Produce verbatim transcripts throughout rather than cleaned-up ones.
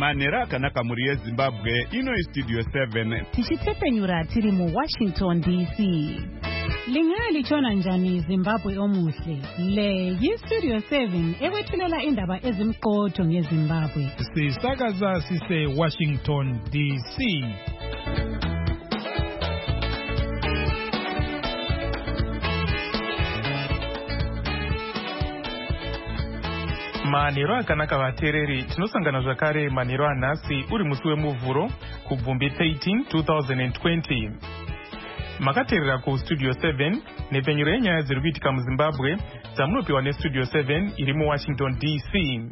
Manera kanaka muri yeZimbabwe ino Studio seven. Tichitepenyura tiri mu Washington D C. Lingali chona njani Zimbabwe omuhle. Le yi Studio seven ewethulela indaba ezimqotho ngeZimbabwe. Sisakaza sise Washington D C. Maniro akanaka vatereri tinosangana zvakare maniro anhasi uri musi wemuvhuro kubvumbi thirteen twenty twenty. Makaterera ku Studio seven nepenyuro yenyaya dziri kuitika muZimbabwe dzamunopiwa neStudio seven iri muWashington D C.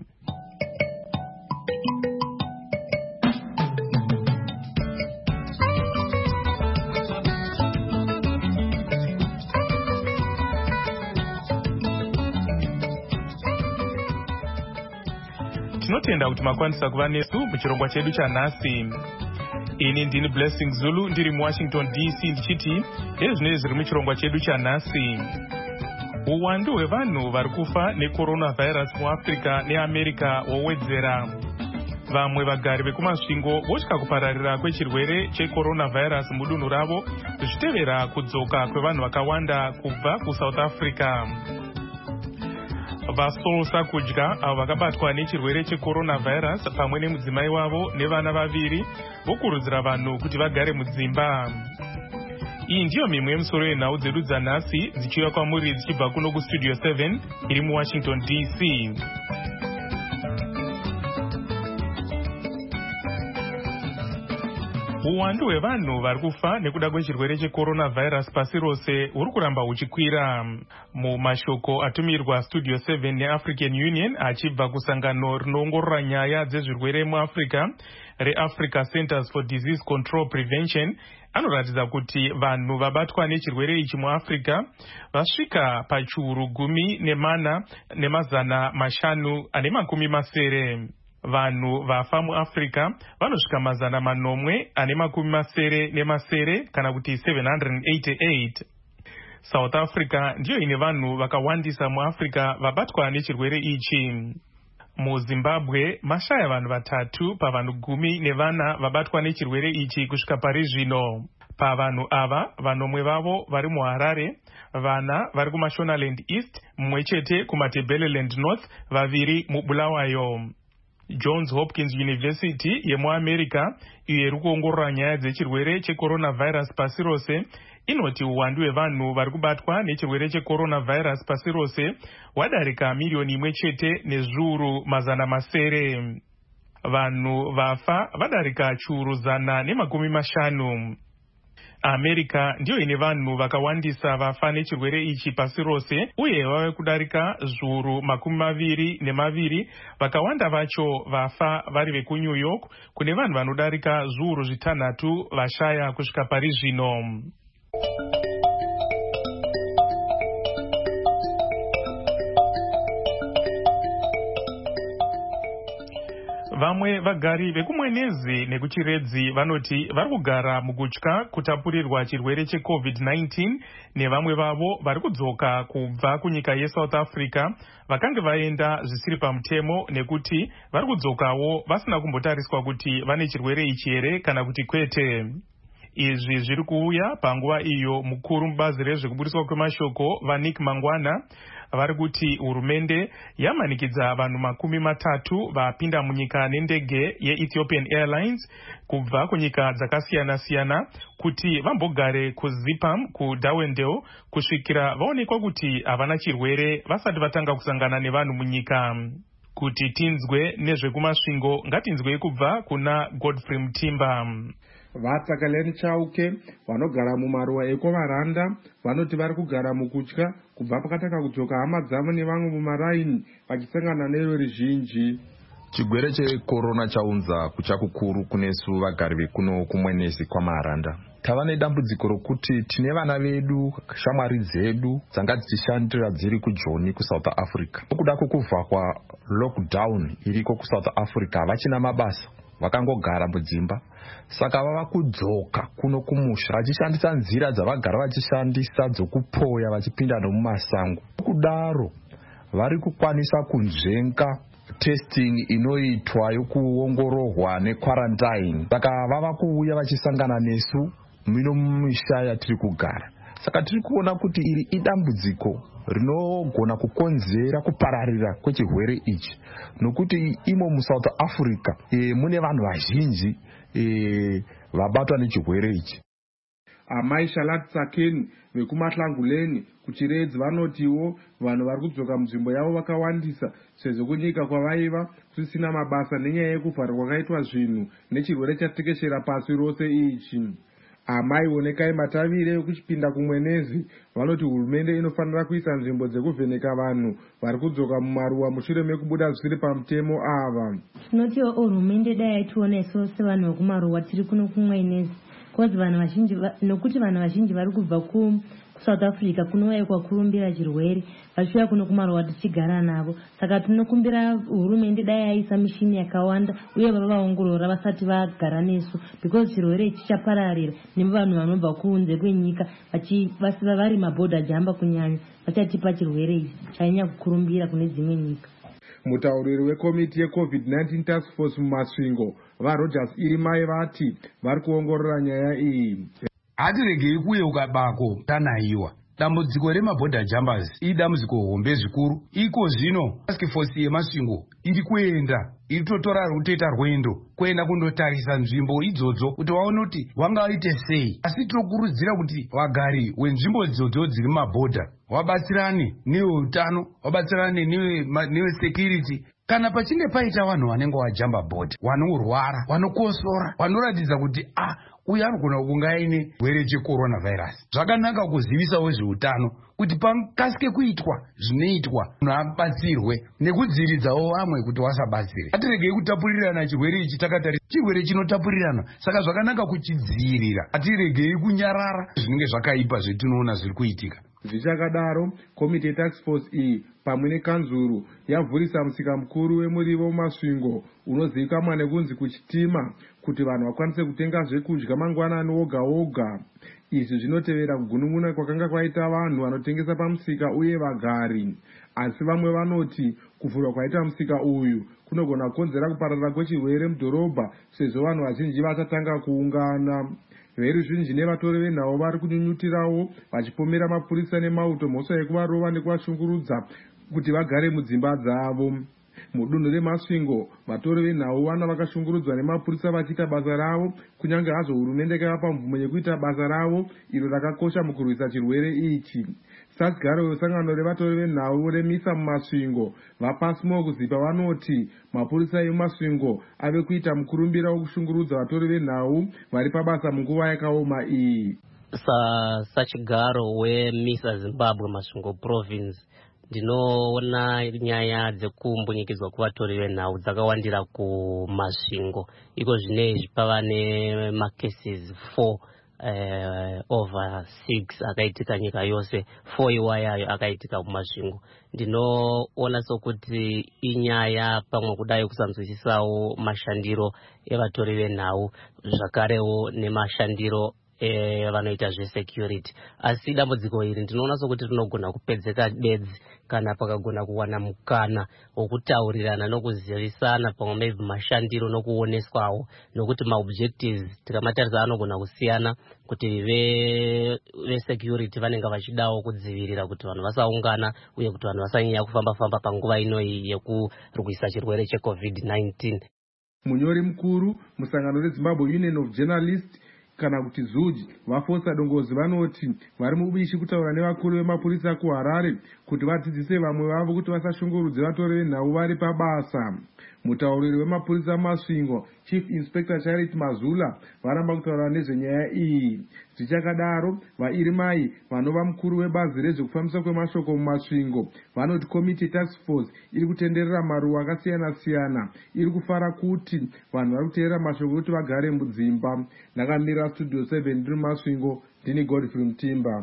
Tinotenda kuti makwanisa kuva nesu muchirongwa chedu chanhasi. Ini ndini Blessing Zulu ndiri muWashington D C ndichiti ndezvinenge zviri muchirongwa chedu chanhasi. Uwandu hwevanhu vari kufa necoronavirus muAfrica neAmerica wowedzera. Vamwe vagari vekumasvingo votya kupararira kwechirwere checoronavirus mudunhu ravo zvichitevera kudzoka kwevanhu vakawanda kubva kuSouth Africa. Vasolosa kudya avo vakabatwa nechirwere checoronavirus pamwe nemudzimai wavo nevana vaviri vokurudzira vanhu kuti vagare mudzimba. Iyi ndiyo mimwe yemusoro yenhau dzedu dzanhasi dzichiuya kwamuri dzichibva kuno kuStudio seven iri muWashington D C. Uwandu hwevanhu vari kufa nekuda kwechirwere checoronavirus pasi rose huri kuramba huchikwira. Mumashoko atumirwa Studio seven neAfrican Union achibva kusangano rinoongorora nyaya dzezvirwere muAfrica reAfrica Centers for Disease Control Prevention anoratidza kuti vanhu vabatwa nechirwere ichi muAfrica vasvika pachiuru gumi nemana nemazana mashanu ane makumi masere. Vanhu vafa muAfrica vanosvika mazana manomwe ane makumi masere nemasere kana kuti seven hundred eighty-eight. South Africa ndiyo ine vanhu vakawandisa muAfrica vabatwa nechirwere ichi. MuZimbabwe mashaya vanhu vatatu pavanhu gumi nevana vabatwa nechirwere ichi kusvika pari zvino. Pavanhu ava vanomwe vavo vari muHarare, vana vari kuMashonaland East, mumwe chete kuMatabeleland North, vaviri muBulawayo. Johns Hopkins University yemuAmerica iyo iri kuongorora nyaya dzechirwere checoronavirus pasi rose inoti uwandu hwevanhu vari kubatwa nechirwere checoronavirus pasi rose wadarika miriyoni imwe chete nezviuru mazana masere. Vanhu vafa vadarika chiuru zana nemakumi mashanu. America ndiyo ine vanhu vakawandisa vafa nechirwere ichi pasi rose uye vave kudarika zviuru makumi maviri nemaviri, vakawanda vacho vafa vari vekuNew York kune vanhu vanodarika zviuru zvitanhatu vashaya kusvika pari zvino. Vamwe vagari vekumwenezi nekuchiredzi vanoti vari kugara mukutya kutapurirwa chirwere cheCovid nineteen nevamwe vavo vari kudzoka kubva kunyika yeSouth Africa vakange vaenda zvisiri pamutemo nekuti vari kudzokawo vasina kumbotariswa kuti vane chirwere ichi here kana kuti kwete. Izvi zviri kuuya panguva iyo mukuru mubazi rezvekubudiswa kwemashoko vaNick Mangwana vari kuti hurumende yamanikidza vanhu makumi matatu vapinda munyika nendege yeEthiopian Airlines kubva kunyika dzakasiyana-siyana kuti vambogare kuZipam kuDarwendale kusvikira vaonekwa kuti havana chirwere vasati vatanga kusangana nevanhu munyika. Kuti tinzwe nezvekumasvingo ngatinzwe kubva kuna Godfrey Mutimba. Vatsakaleni Chauke vanogara mumaruwa ekovaranda vanoti vari kugara mukutya kubva pakatanga kudzoka hama dzavo nevamwe mumaraini vachisangana neveruzhinji. Chigwere chekorona chaunza kucha kukuru kunesu vagari vekuno kumwenezi kwamaranda. Tava nedambudziko rokuti tine vana vedu, shamwari dzedu dzanga dzichishandira dziri kuJoni kuSouth Africa. Nokuda kwekubva kwa lockdown iriko kuSouth Africa vachina mabasa, vakangogara mudzimba. Saka vava kudzoka kuno kumusha vachishandisa nzira dzavagara vachishandisa dzokupoya vachipinda nomumasango. Kudaro vari kukwanisa kunzvenga testing inoitwa yokuongororwa nekwarantine. Saka vava kuuya vachisangana nesu mino mumisha yatiri kugara. Saka tiri kuona kuti iri idambudziko rinogona kukonzera kupararira kwechirwere ichi, nokuti imo muSouth Africa e, mune vanhu vazhinji e, vabatwa nechirwere ichi. Amai Shalat Sakeni vekumahlanguleni kuchiredzi vanotiwo vanhu vari kudzoka munzvimbo yavo vakawandisa sezvo kunyika kwavaiva kusina mabasa nenyaya yekuvhara kwakaitwa zvinhu nechirwere chatekeshera pasi rose ichi. Amai Wonekai Matavire vekuchipinda kumwenezi vanoti hurumende inofanira kuisa nzvimbo dzekuvheneka vanhu vari kudzoka mumaruwa mushure mekubuda zvisiri pamutemo ava. Tinotiwo hurumende dai yaitiona isu sevanhu vekumaruwa tiri kuno kumwenezi, kozi vanhu vazhinji nokuti vanhu vazhinji vari kubva ku South Africa kunouya kwakurumbira chirwere vachiuya kuno kumaruwa tichigara navo. Saka tinokumbira hurumende dai yaisa mishini yakawanda uye vavaongorora vasati vagara nesu, because chirwere ichi chapararira nevanhu vanobva kunze kwenyika vasiva vari mabhodha jamba kunyanya vachatipa chirwere ichi chanyanya kukurumbira kune dzimwe nyika. Mutauriri wekomiti yeCovid nineteen task force mumasvingo vaRogers Irimai vati vari kuongorora nyaya iyi. Hatiregei kuyeuka bako tanaiwa. Dambudziko remabhodha jambers idambudziko hombe zvikuru. Iko zvino task force yemasvingo iri kuenda iri totora rutoita rwendo kuenda kundotarisa nzvimbo idzodzo kuti vaone kuti vangaite sei. Asi tinokurudzira kuti vagari wenzvimbo idzodzo dziri mabhodha vabatsirane neveutano, vabatsirane neve security. Kana pachinge paita vanhu vanenge vajamba bhodha, vanorwara, vanokosora, vanoratidza kuti ah uyu anogona kunga aine chirwere checoronavirus, zvakanaka kuzivisa wezveutano kuti pakasike kuitwa zvinoitwa munhu abatsirwe nekudziviridzawo vamwe kuti vasabatsire. Hatiregei kutapurirana chirwere ichi takatarisa chirwere chinotapurirana, saka zvakanaka kuchidzivirira. Hatiregei kunyarara zvinenge zvakaipa zvetinoona zviri kuitika. Zvichakadaro, komiti yetask force iyi pamwe nekanzuru yavhurisa musika mukuru wemurivo mumasvingo unozivikanwa nekunzi kuchitima kuti vanhu vakwanise kutenga zvekudya mangwanani woga woga. Izvi zvinotevera kugunun'una kwakanga kwaita vanhu vanotengesa pamusika uye vagari. Asi vamwe vanoti kuvhurwa kwaita musika uyu kunogona kukonzera kupararira kwechirwere mudhorobha sezvo vanhu vazhinji vachatanga kuungana. Veruzhinji nevatori venhau vari kunyunyutirawo vachipomera mapurisa nemauto mhosva yekuvarova nekuvashungurudza kuti vagare mudzimba dzavo. Mudunhu remasvingo vatori venhau vana vakashungurudzwa nemapurisa vachiita basa ravo, kunyange hazvo hurumende yakavapa mvumo yekuita basa ravo iro rakakosha mukurwisa chirwere ichi. Sasigaro wesangano revatori venhau remisa mumasvingo vapasimo kuzipa vanoti mapurisa emumasvingo ave kuita mukurumbira wokushungurudza vatori venhau vari pabasa munguva yakaoma iyi. Sa sachigaro wemisa Zimbabwe Masvingo province ndinoona nyaya dzekumbunyikidzwa kuvatori venhau dzakawandira kumasvingo. Iko zvinezvi pava nemacases four Uh, over six akaitika nyika yose, four iwayayo akaitika kumasvingo. Ndinoona sokuti inyaya pamwe kudai kusanzwisisawo mashandiro evatori venhau zvakarewo nemashandiro eh vanoita zvesecurity. Asi dambudziko iri ndinoona sokuti rinogona kupedzeka bedzi kana pakagona kuwana mukana wokutaurirana nokuzivisana pamwe maybe mashandiro nokuoneswawo, nokuti maobjectives tikamatarisa anogona kusiyana, kuti ve vesecurity vanenge vachidawo kudzivirira kuti vanhu vasaungana uye kuti vanhu vasanyanya kufamba famba panguva ino yekurwisa chirwere cheCovid nineteen. Munyori mukuru musangano reZimbabwe Union of Journalists kana kuti Zuji vafosa dongozi vanoti vari mubishi kutaura nevakuru vemapurisa kuHarare kuti vadzidzise vamwe vavo kuti vasashungurudze vatori venhau vari pabasa. Mutauriri wemapurisa mumasvingo Chief Inspector Charity Mazula varamba kutaura nezvenyaya iyi. Zvichakadaro, vaIrimai vanova mukuru webazi rezvekufambisa kwemashoko mumasvingo vanoti komiti task force iri kutenderera maruwa akasiyana siyana, iri kufara kuti vanhu vari kuteerera mashoko kuti vagare mudzimba. Ndakamira studio seven ndiri mumasvingo, ndini Godfrey Mutimba.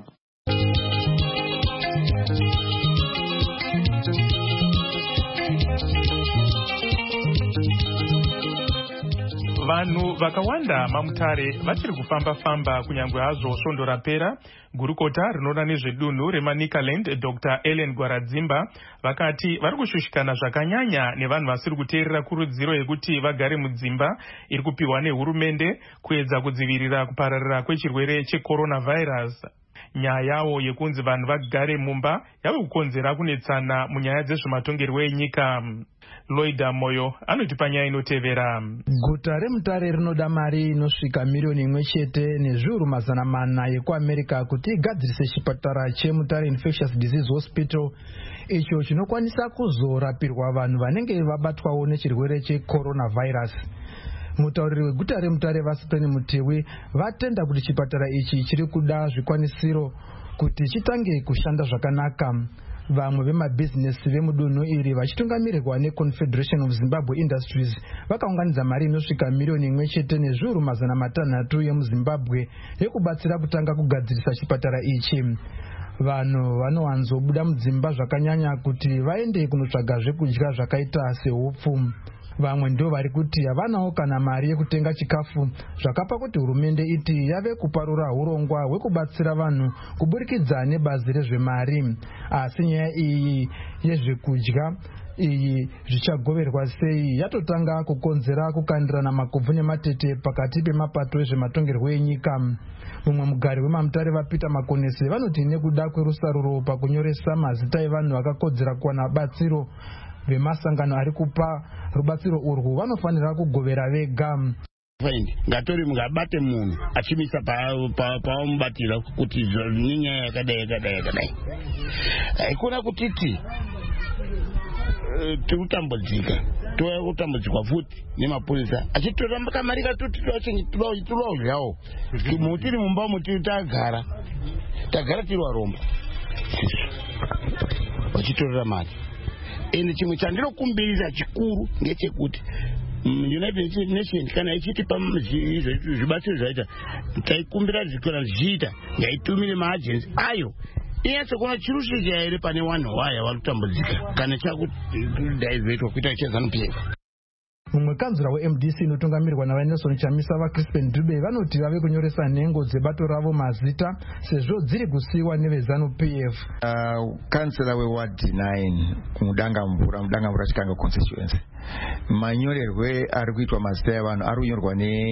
vanhu vakawanda mamutare vachiri kufamba-famba kunyangwe hazvo svondo rapera. Gurukota rinoona nezvedunhu remanikaland Dr Ellen Gwaradzimba vakati vari kushushikana zvakanyanya nevanhu vasiri kuteerera kurudziro yekuti vagare mudzimba iri kupiwa nehurumende kuedza kudzivirira kupararira kwechirwere checoronavirus. Nyaya yawo yekunzi vanhu vagare mumba yave kukonzera kunetsana munyaya dzezvematongerwo enyika. Loida Moyo anoti panyaya inotevera. Guta remutare rinoda mari inosvika miliyoni imwe chete nezviuru mazana mana yekuamerica kuti igadzirise chipatara chemutare Infectious Disease Hospital, icho chinokwanisa kuzorapirwa vanhu vanenge vabatwawo nechirwere checoronavirus. Mutauriri weguta remutare Vasipeni Mutewi vatenda kuti chipatara ichi chiri kuda zvikwanisiro kuti chitange kushanda zvakanaka. Vamwe vemabhizinesi vemudunhu iri vachitungamirirwa neConfederation of Zimbabwe Industries vakaunganidza mari inosvika miliyoni imwe chete nezviuru mazana matanhatu yemuzimbabwe yekubatsira kutanga kugadzirisa chipatara ichi. Vanhu vanowanzobuda mudzimba zvakanyanya kuti vaende kunotsvaga zvekudya zvakaita sehupfu. Vamwe ndo vari kuti havanawo kana mari yekutenga chikafu, zvakapa kuti hurumende iti yave kuparura urongwa hwekubatsira vanhu kuburikidza nebazi rezvemari. Asi nyaya iyi yezvekudya iyi zvichagoverwa sei yatotanga kukonzera kukandirana makobvu nematete pakati pemapato ezvematongerwo enyika. Mumwe mugari wemamutare vaPeter Makonese vanoti nekuda kwerusaruro pakunyoresa mazita evanhu vakakodzera kuwana batsiro, vemasangano ari kupa rubatsiro urwu vanofanira kugovera vega. Ngatori mungabate munhu achimisa paumubatira kuti ninyaya yakadai yakadai yakadai. Haikona kutiti tikutambudzika toya kutambudzikwa futi nemapurisa achitora kamari katuti tulaozvawo mutiri mumba muti tagara tagara tiri varombo vachitorera mari. Ende chimwe chandinokumbirira chikuru ngechekuti United Nations kana ichitipa zvibatsiro zvaita taikumbira zvikora zvichiita ngaitumire maagency ayo inyatso kuona chirusvika here pane vanhu vaya vari kutambudzika kana chakudhaivhetwa kuita chezanu P F. Mumwe kanzura weM D C inotungamirwa naVanelson Chamisa vaCrispin Dube vanoti vave kunyoresa nhengo dzebato ravo mazita sezvo dziri kusiyiwa nevezanu P F. Uh, kansela weward nine kumudanga mvura mudanga mvura Chikanga constituency manyorerwe ari kuitwa mazita evanhu ari kunyorwa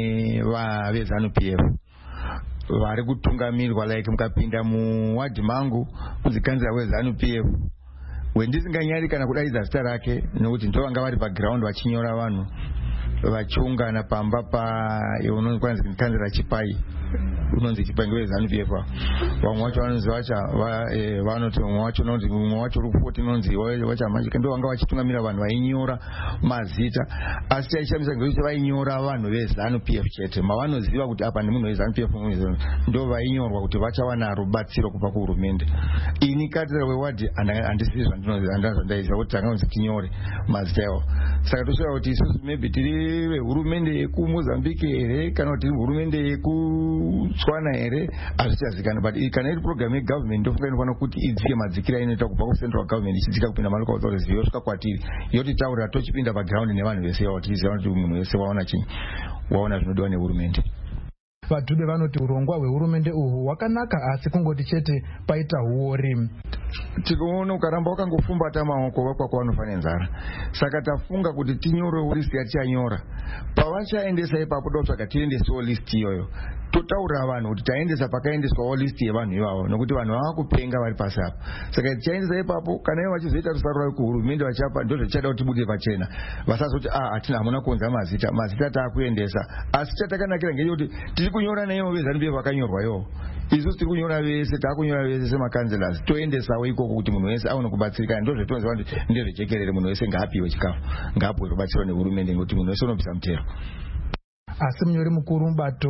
nevezanu P F vari kutungamirwa like mukapinda muwadi mangu kunzi kansela wezanu P F wendisinganyari kana kudaidza zita rake nekuti ndovanga vari paground vachinyora vanhu vachiungana pamba pa unonzi kanzira Chipai unonzi Chipai ngewezanu P F. Vamwe vacho vanonzi vacha vanoti mumwe wacho unonzi mumwe wacho uri kupoti unonzi vachamachika ndovanga vachitungamira vanhu vainyora mazita. Asi chaishamisa ngekuti vainyora vanhu vezanu P F chete mavanoziva kuti apa nemunhu wezanu P F ndo vainyorwa kuti vachawana rubatsiro kubva kuhurumende. Ini kansela wewadi handisizi zvandinoziva kuti tanganzi tinyore mazita avo. Saka tosvika kuti isusu maybe tiri vehurumende yekumozambique here kana kuti tiri hurumende yekutswana here hazvichazikana, but kana iri program yegovernment ndofunga inofanira kuti idzike madzikira inoita kubva kucentral government ichidzika kupinda malocal authorities yosvika kwatiri yotitaurira tochipinda paground nevanhu vese avo tichiziva kuti munhu wese waona chinyi waona zvinodiwa nehurumende. Vadhube vanoti urongwa hwehurumende uhwu hwakanaka asi kungoti chete paita huori. Tikuona ukaramba wakangofumbata maoko vakwako vanofane nzara. Saka tafunga kuti tinyore list yatichanyora. Pavachaendesa ipapo dotsvaga tiendesewo list iyoyo. Totaura vanhu kuti taendesa pakaendeswawo list yevanhu ivavo nokuti vanhu vavakupenga vari pasi apo. Saka tichaendesa ipapo kana ivo vachizoita rusaruro kuhurumende vachapa ndozvo tichada kuti tibude pachena. Vasazoti ah hatina hamuna kuonza mazita mazita taakuendesa. Asi chatakanakira ngechekuti tiri kunyora naivo vezanu P F vakanyorwa ivo. Isusu tiri kunyora vese taakunyora vese semakanzelas toendesawo ikoko kuti munhu wese aone kubatsirikana. Ndozvetonziva kuti ndezvechekerere munhu wese ngaapiwe chikafu ngaapiwe rubatsiro nehurumende ngekuti munhu wese unobvisa mutero. Asi munyori mukuru mubato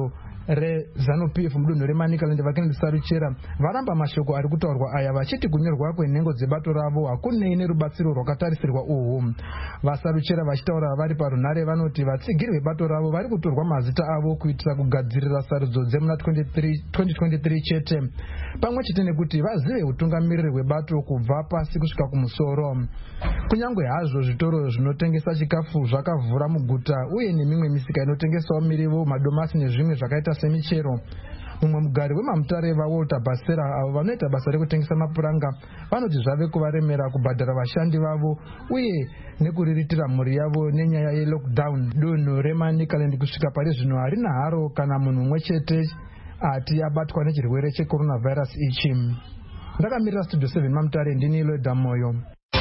rezanu p f mudunhu remanicaland vakennedy saruchera varamba mashoko ari kutaurwa aya vachiti kunyorwa kwenhengo dzebato ravo hakunei nerubatsiro rwakatarisirwa uhwu. Vasaruchera vachitaura vari parunhare vanoti vatsigiri vebato ravo vari kutorwa mazita avo kuitira kugadzirira sarudzo dzemuna twenty twenty-three chete, pamwe chete nekuti vazive utungamiriri hwebato kubva pasi kusvika kumusoro. Kunyange hazvo zvitoro zvinotengesa chikafu zvakavhura muguta uye nemimwe misika inotengesawo mirivo, madomasi nezvimwe zvakaita semichero, mumwe mugari wemamutare vaWalter Basera avo vanoita basa rekutengesa mapuranga vanoti zvave kuvaremera kubhadhara vashandi vavo uye nekuriritira mhuri yavo nenyaya yelockdown. Dunhu remanicaland kusvika pari zvino harina haro kana munhu mumwe chete ati abatwa nechirwere checoronavirus ichi. Ndakamirira studio seven mamutare ndini Loida Moyo.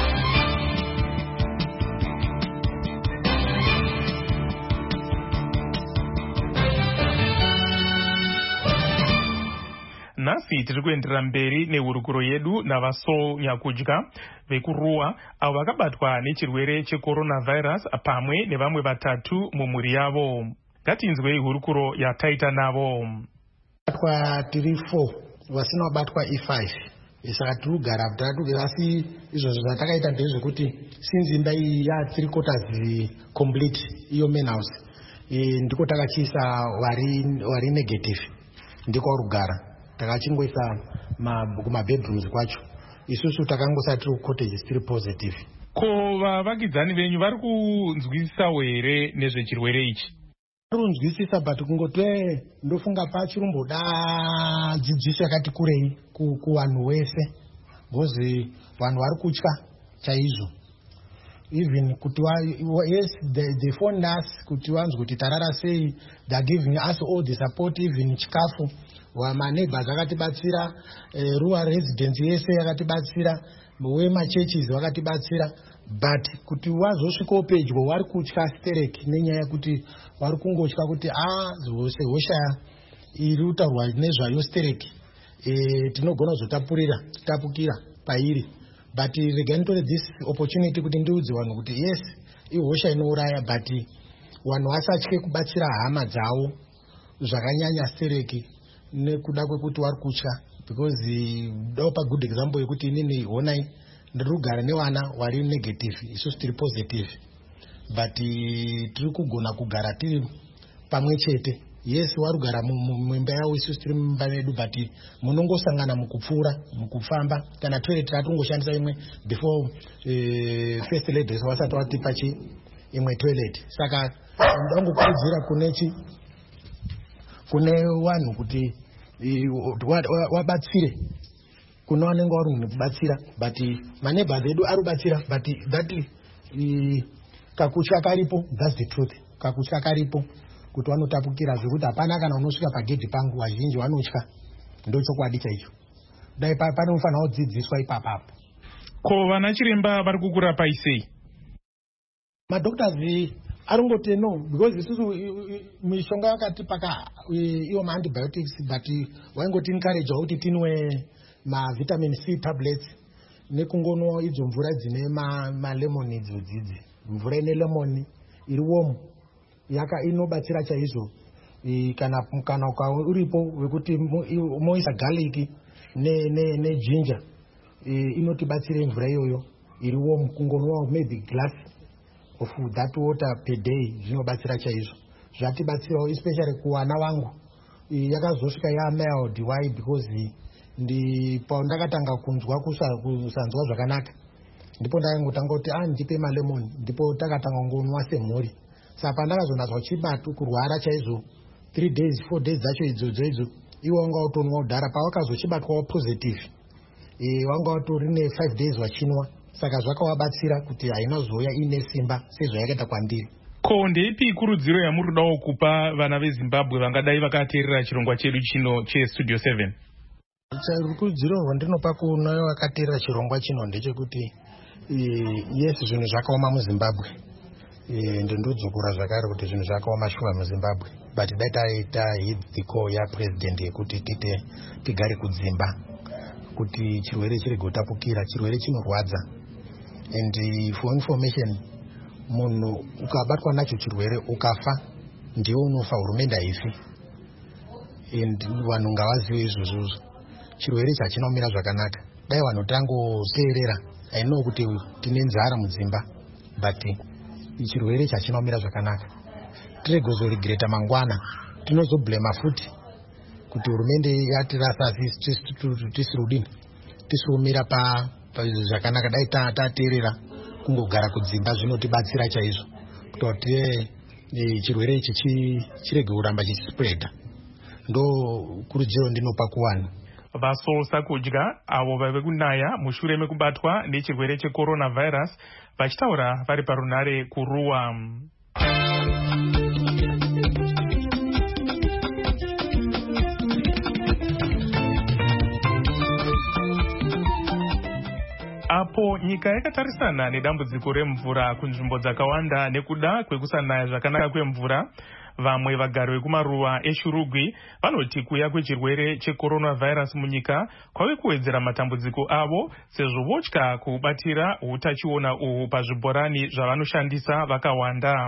Nhasi tiri kuenderera mberi nehurukuro yedu navaSol Nyakudya vekuruwa avo vakabatwa nechirwere checoronavirus pamwe nevamwe vatatu mumhuri yavo. Ngatinzwei hurukuro yataita navo. Batwa tiri four vasina kubatwa i five saka tiri kugara tatugara asi izvozvo zvatakaita ndezvekuti since imba iyi ya three quarters complete iyo main house ndiko takachiisa wari wari negative ndiko rugara takachingoisa kumabedrooms kwacho. Isusu takangosati tiri kucottages tiri positive. Ko vavakidzani venyu vari kunzwisisawo here nezvechirwere ichi? Vari kunzwisisa but kungotwe ndofunga pachirumboda dzidziso yakati kurei kuvanhu wese because vanhu vari kutya chaizvo. Even kuti yes they, they phoned us kuti vanzwe kuti tarara sei, they are giving us all the support, even chikafu maneighbors vakatibatsira, eh, rural residents yese yakatibatsira, wemachurches vakatibatsira, but kuti wazosvikawo pedyo wari kutya stereki nenyaya yekuti wari kungotya kuti ah hosha iri kutaurwa nezvayo stereki eh, tinogona kuzotapurira tapukira pairi. But regai nditore this opportunity kuti ndiudze vanhu kuti yes ihosha inouraya but vanhu vasatye kubatsira hama dzavo zvakanyanya stereki nekuda kwekuti vari kutya, because ndopa good example yekuti inini honai ndiri kugara nevana vari negative isusu tiri positive but tiri kugona kugara tiri pamwe chete. Yes wari kugara mumba yavo isusu tiri mumba medu but munongosangana mukupfuura mukufamba kana toilet ratongoshandisa imwe before uh, first ladies vasati vatipa chi imwe toilet. Saka ndangokurudzira kunechi kune vanhu kuti wabatsire kuna vanenge vari kubatsira but maneighbors edu ari kubatsira but that kakutya karipo. That's the truth. Kakutya karipo kuti vanotapukira zvekuti hapana kana unosvika pagedhi pangu, vazhinji vanotya. Ndo chokwadi chaicho. Dai panofanira kudzidziswa ipapapo. Ko vana chiremba vari kukurapai sei? Madoctors aringoti no because isusu mishonga yakatipaka iyo maantibiotics but waingoti encourage kuti tinwe mavitamin C tablets nekungonwa idzo mvura dzine malemon idzo dzidzi. Mvura ine lemon iri warm yaka inobatsira chaizvo. Kana kana uripo wekuti moisa garlic ne ne ne ginger inotibatsira mvura iyoyo iri warm kungonwa maybe glass of that water per day zvinobatsira chaizvo. Zvatibatsirawo especially kuwana wangu yakazosvika ya mild. Why? Because ndi pandakatanga kunzwa kusanzwa zvakanaka ndipo ndakangotanga kuti ah ndipe malemon ndipo takatanga ngonwa semhuri. Saka pandakazonazwa chibatu kurwara chaizvo three days four days dzacho idzodzo idzo iwo wanga utonwa udhara pawakazochibatwa positive eh wanga utori ne five days wachinwa. Saka zvakawabatsira kuti haina zoya ine simba sezvayakaita kwandiri. Ko ndeipi ikurudziro yamuri kudawo kupa vana veZimbabwe vangadai vakateerera chirongwa chedu chino cheStudio seven? Rukudziro rwandinopa kuno vakateerera chirongwa chino ndechekuti yes zvinhu zvakaoma muZimbabwe. Ndindodzokura zvakare kuti zvinhu zvakaoma shuwa muZimbabwe but dai taita hit the call ya president yekuti tite tigare kudzimba kuti chirwere chirege kutapukira. Chirwere chinorwadza and for information munhu ukabatwa nacho chirwere ukafa ndiwo unofa, hurumende haifi. and vanhu ngavazive izvozvozvo. Chirwere ichi hachinomira zvakanaka. Dai vanhu tangoteerera. I know kuti tine nzara mudzimba, but chirwere ichi hachinomira zvakanaka. Tirege kuzoregreta mangwana. Tinozoblema futi kuti hurumende yatirasa tisiri kudini, tisiri kumira pa zvakanaka. Dai tateerera kungogara kudzimba zvinotibatsira chaizvo kuti chirwere ichi chirege kuramba chichispreada. Ndo kurudziro ndinopa kuvanhu. Vasolsa kudya avo vave kunaya mushure mekubatwa nechirwere checoronavirus vachitaura vari parunare kuruwa. Apo nyika yakatarisana nedambudziko remvura kunzvimbo dzakawanda nekuda kwekusanaya zvakanaka kwemvura, vamwe vagari vekumaruwa eshurugwi vanoti kuya kwechirwere checoronavirus munyika kwave kuwedzera matambudziko avo, sezvo votya kubatira utachiona uhu pazvibhorani zvavanoshandisa vakawanda.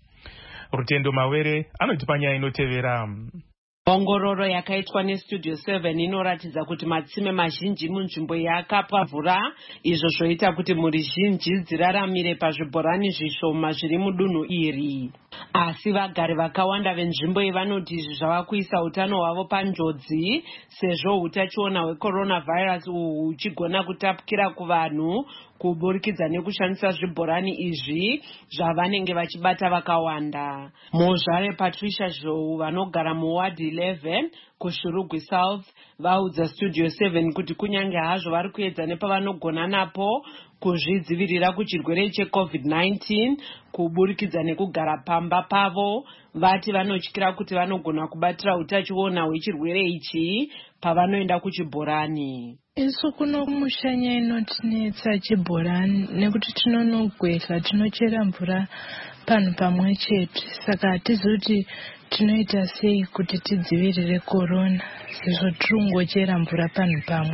Rutendo Mawere anoti panyaya inotevera. Ongororo yakaitwa neStudio seven inoratidza kuti matsime mazhinji munzvimbo yakapa mvura, izvo zvoita kuti mhuri zhinji dziraramire pazvibhorani zvishoma zviri mudunhu iri. Asi vagari vakawanda venzvimbo iyi vanoti izvi zvava kuisa utano hwavo panjodzi, sezvo utachiona hwecoronavirus uhu huchigona kutapukira kuvanhu kuburikidza nekushandisa zvibhorani izvi zvavanenge vachibata vakawanda. Muzvare Patricia Zhou vanogara muward eleven kuShurugwi South vaudza Studio seven kuti kunyange hazvo vari kuedza nepavanogona napo kuzvidzivirira kuchirwere checovid nineteen kuburikidza nekugara pamba pavo, vati vanotyira kuti vanogona kubatira utachiona hwechirwere ichi pavanoenda kuchibhorani. Isu kuno kumushanya inotinetsa chibhorani nekuti tinonogwehla, tinochera mvura panhu pamwe chete, saka hatizoti tinoita sei kuti tidzivirire korona, sezvo tiringochera mvura panhu pamwe,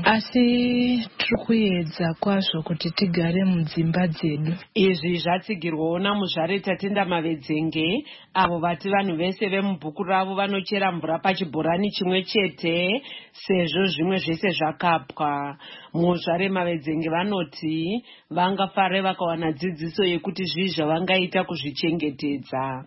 asi tiri kuedza kwazvo kuti tigare mudzimba dzedu. Izvi zvatsigirwawo naMuzvare Tatenda Mavedzenge, avo vati vanhu vese vemubhuku ravo vanochera mvura pachibhorani chimwe chete, sezvo zvimwe zvese zvakapwa. Muzvare Mavedzenge vanoti vangafare vakawana dzidziso yekuti zvii zvavangaita kuzvichengetedza.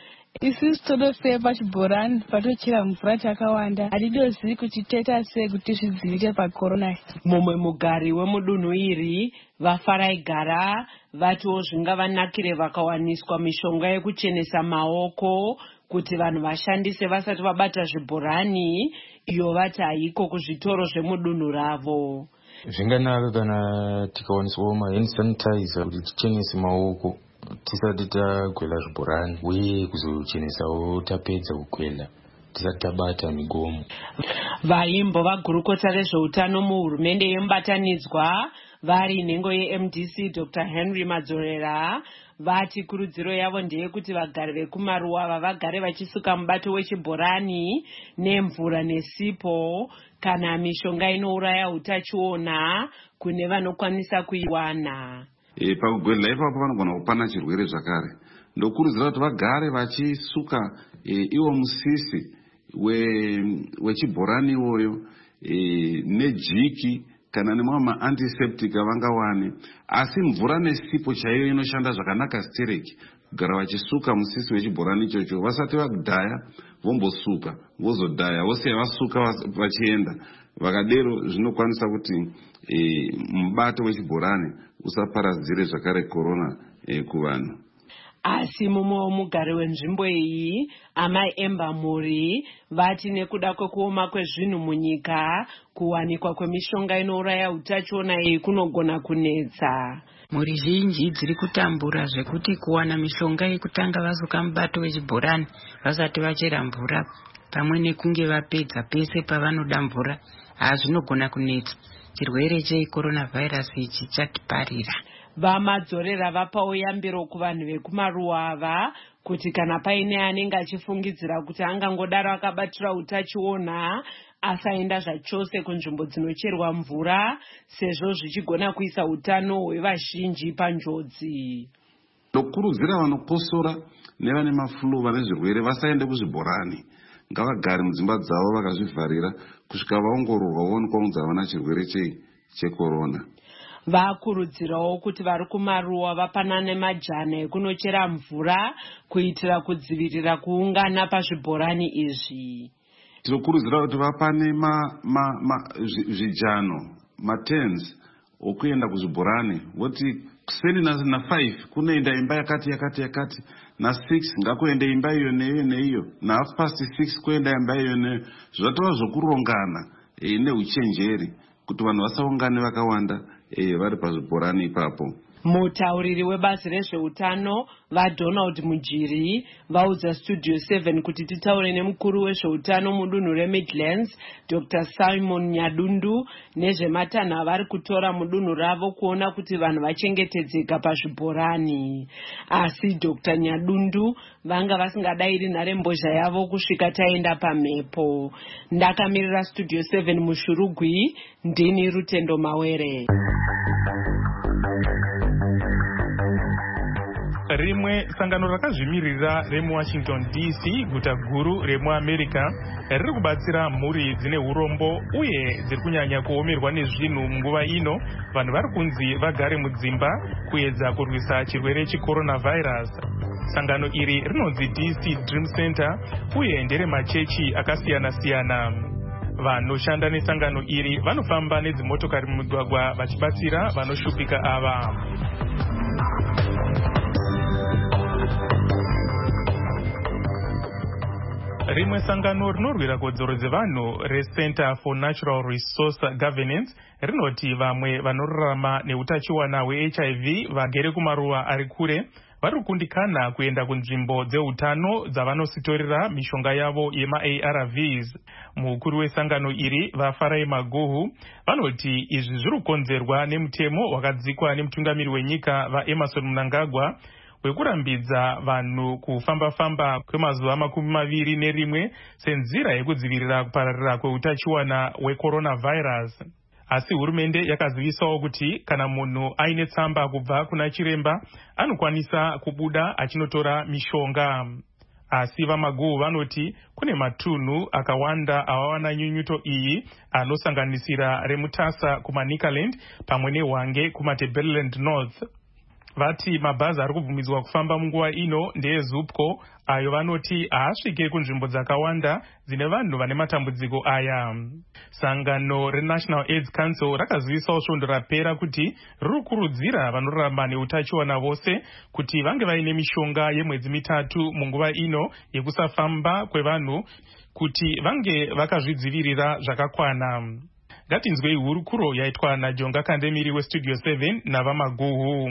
Isusu tonosei pachibhorani patochera mvura takawanda, hatidozivi kuti toita sei kuti zvidzivike pakorona. Mumwe mugari wemudunhu iri Vafarai Gara vatiwo zvingavanakire vakawaniswa mishonga yekuchenesa maoko kuti vanhu vashandise vasati vabata zvibhorani, iyo vati haiko kuzvitoro zvemudunhu ravo. Zvinganaka kana tikawaniswawo mahand sanitizer kuti tichenese maoko tisati tagwela zvibhorani, uye kuzochenesawo tapedza kugwela tisati tabata migomo. Vaimbo vagurukota rezveutano muhurumende yemubatanidzwa vari nhengo yeM D C Doctor Henry Madzorera vati kurudziro yavo ndeyekuti vagari vekumaruwa vagare vachisuka mubato wechibhorani nemvura nesipo kana mishonga inouraya utachiona kune vanokwanisa kuiwana. E, pakugwedla ipapo vanogona kupana chirwere zvakare. Ndokurudzira kuti vagare vachisuka e, iwo musisi wechibhorani iwoyo e, nejiki kana nemamwe ma-antiseptic avangawane, asi mvura nesipo chaiyo inoshanda zvakanaka stereki. Kugara vachisuka musisi wechibhorani ichocho, vasati vakudhaya vombosuka, vozodhaya vose vasuka vachienda. Vakadero zvinokwanisa kuti e, mubato wechibhorani usaparadzire zvakare korona e, kuvanhu. Asi mumwe womugari wenzvimbo iyi Amai Emba Muri vati nekuda kwekuoma kwezvinhu munyika, kuwanikwa kwemishonga inouraya utachiona iyi kunogona kunetsa. Mhuri zhinji dziri kutambura zvekuti kuwana mishonga yekutanga vasuka mubato wechibhorani vasati vachera mvura, pamwe nekunge vapedza pese pavanoda mvura, hazvinogona kunetsa. Chirwere checoronavirus ichi chatiparira. Vamadzorera vapawo yambiro kuvanhu vekumaruwa ava kuti kana paine anenge achifungidzira kuti angangodaro akabatira utachiona asaenda zvachose kunzvimbo dzinocherwa mvura, sezvo zvichigona kuisa utano hwevazhinji panjodzi. Ndokurudzira vanokosora nevane maflu vane zvirwere vasaende kuzvibhorani, ngavagare mudzimba dzavo vakazvivharira kusvika vaongororwa voonekwa kunzi havana chirwere chekorona. Vakurudzirawo kuti vari kumaruwa vapanane majana ekunochera mvura kuitira kudzivirira kuungana pazvibhorani izvi. Tinokurudzira kuti vapane zvijano matens okuenda kuzvibhorani, voti kuseni na five kunoenda imba yakati yakati yakati, na six ngakuende imba iyo neiyo neiyo, na half past six kuenda imba iyo neiyo. Zvatova zvokurongana neuchenjeri kuti vanhu vasaungane vakawanda vari pazvibhorani ipapo. Mutauriri webazi rezveutano vaDonald Mujiri vaudza Studio seven kuti titaure nemukuru wezveutano mudunhu reMidlands Doctor Simon Nyadundu nezvematanha vari kutora mudunhu ravo kuona kuti vanhu vachengetedzeka pazvibhorani. Asi Doctor Nyadundu vanga vasingadayiri nharembozha yavo kusvika taenda pamhepo. Ndakamirira Studio seven mushurugwi, ndini Rutendo Mawere. Rimwe sangano rakazvimirira remuWashington D C, guta guru remuAmerica, riri kubatsira mhuri dzine urombo uye dziri kunyanya kuomerwa nezvinhu munguva ino. Vanhu vari kunzi vagare mudzimba kuedza kurwisa chirwere checoronavirus. Sangano iri rinonzi D C Dream Center uye ndere machechi akasiyana siyana. Vanoshanda nesangano iri vanofamba nedzimotokari mumigwagwa vachibatsira vanoshupika ava. Rimwe sangano rinorwira kodzero dzevanhu reCenter for Natural Resource Governance rinoti vamwe vanorarama neutachiwana hweH I V vagere kumaruwa ari kure vari kukundikana kuenda kunzvimbo dzeutano dzavanositorera mishonga yavo yema-A R Vs. Mukuru wesangano iri vaFarai Maguhu vanoti izvi zviri kukonzerwa nemutemo wakadzikwa nemutungamiri wenyika vaEmerson Mnangagwa wekurambidza vanhu kufamba-famba kwemazuva makumi maviri nerimwe senzira yekudzivirira kupararira kweutachiwana hwecoronavirus. Asi hurumende yakazivisawo kuti kana munhu aine tsamba kubva kuna chiremba anokwanisa kubuda achinotora mishonga. Asi vaMaguhu vanoti kune matunhu akawanda avawana nyunyuto iyi anosanganisira reMutasa kumaNicaland pamwe neHwange kumaTebeleland North. Vati mabhazi ari kubvumidzwa kufamba munguva ino ndeeZupco, ayo vanoti haasvike kunzvimbo dzakawanda dzine vanhu vane matambudziko aya. Sangano reNational AIDS Council rakazivisawo svondo rapera kuti riri kukurudzira vanorarama neutachiwana vose kuti vange vaine mishonga yemwedzi mitatu munguva ino yekusafamba kwevanhu kuti vange vakazvidzivirira zvakakwana. Ngatinzwei hurukuro yaitwa naJonga Kandemiri weStudio seven navaMaguhu.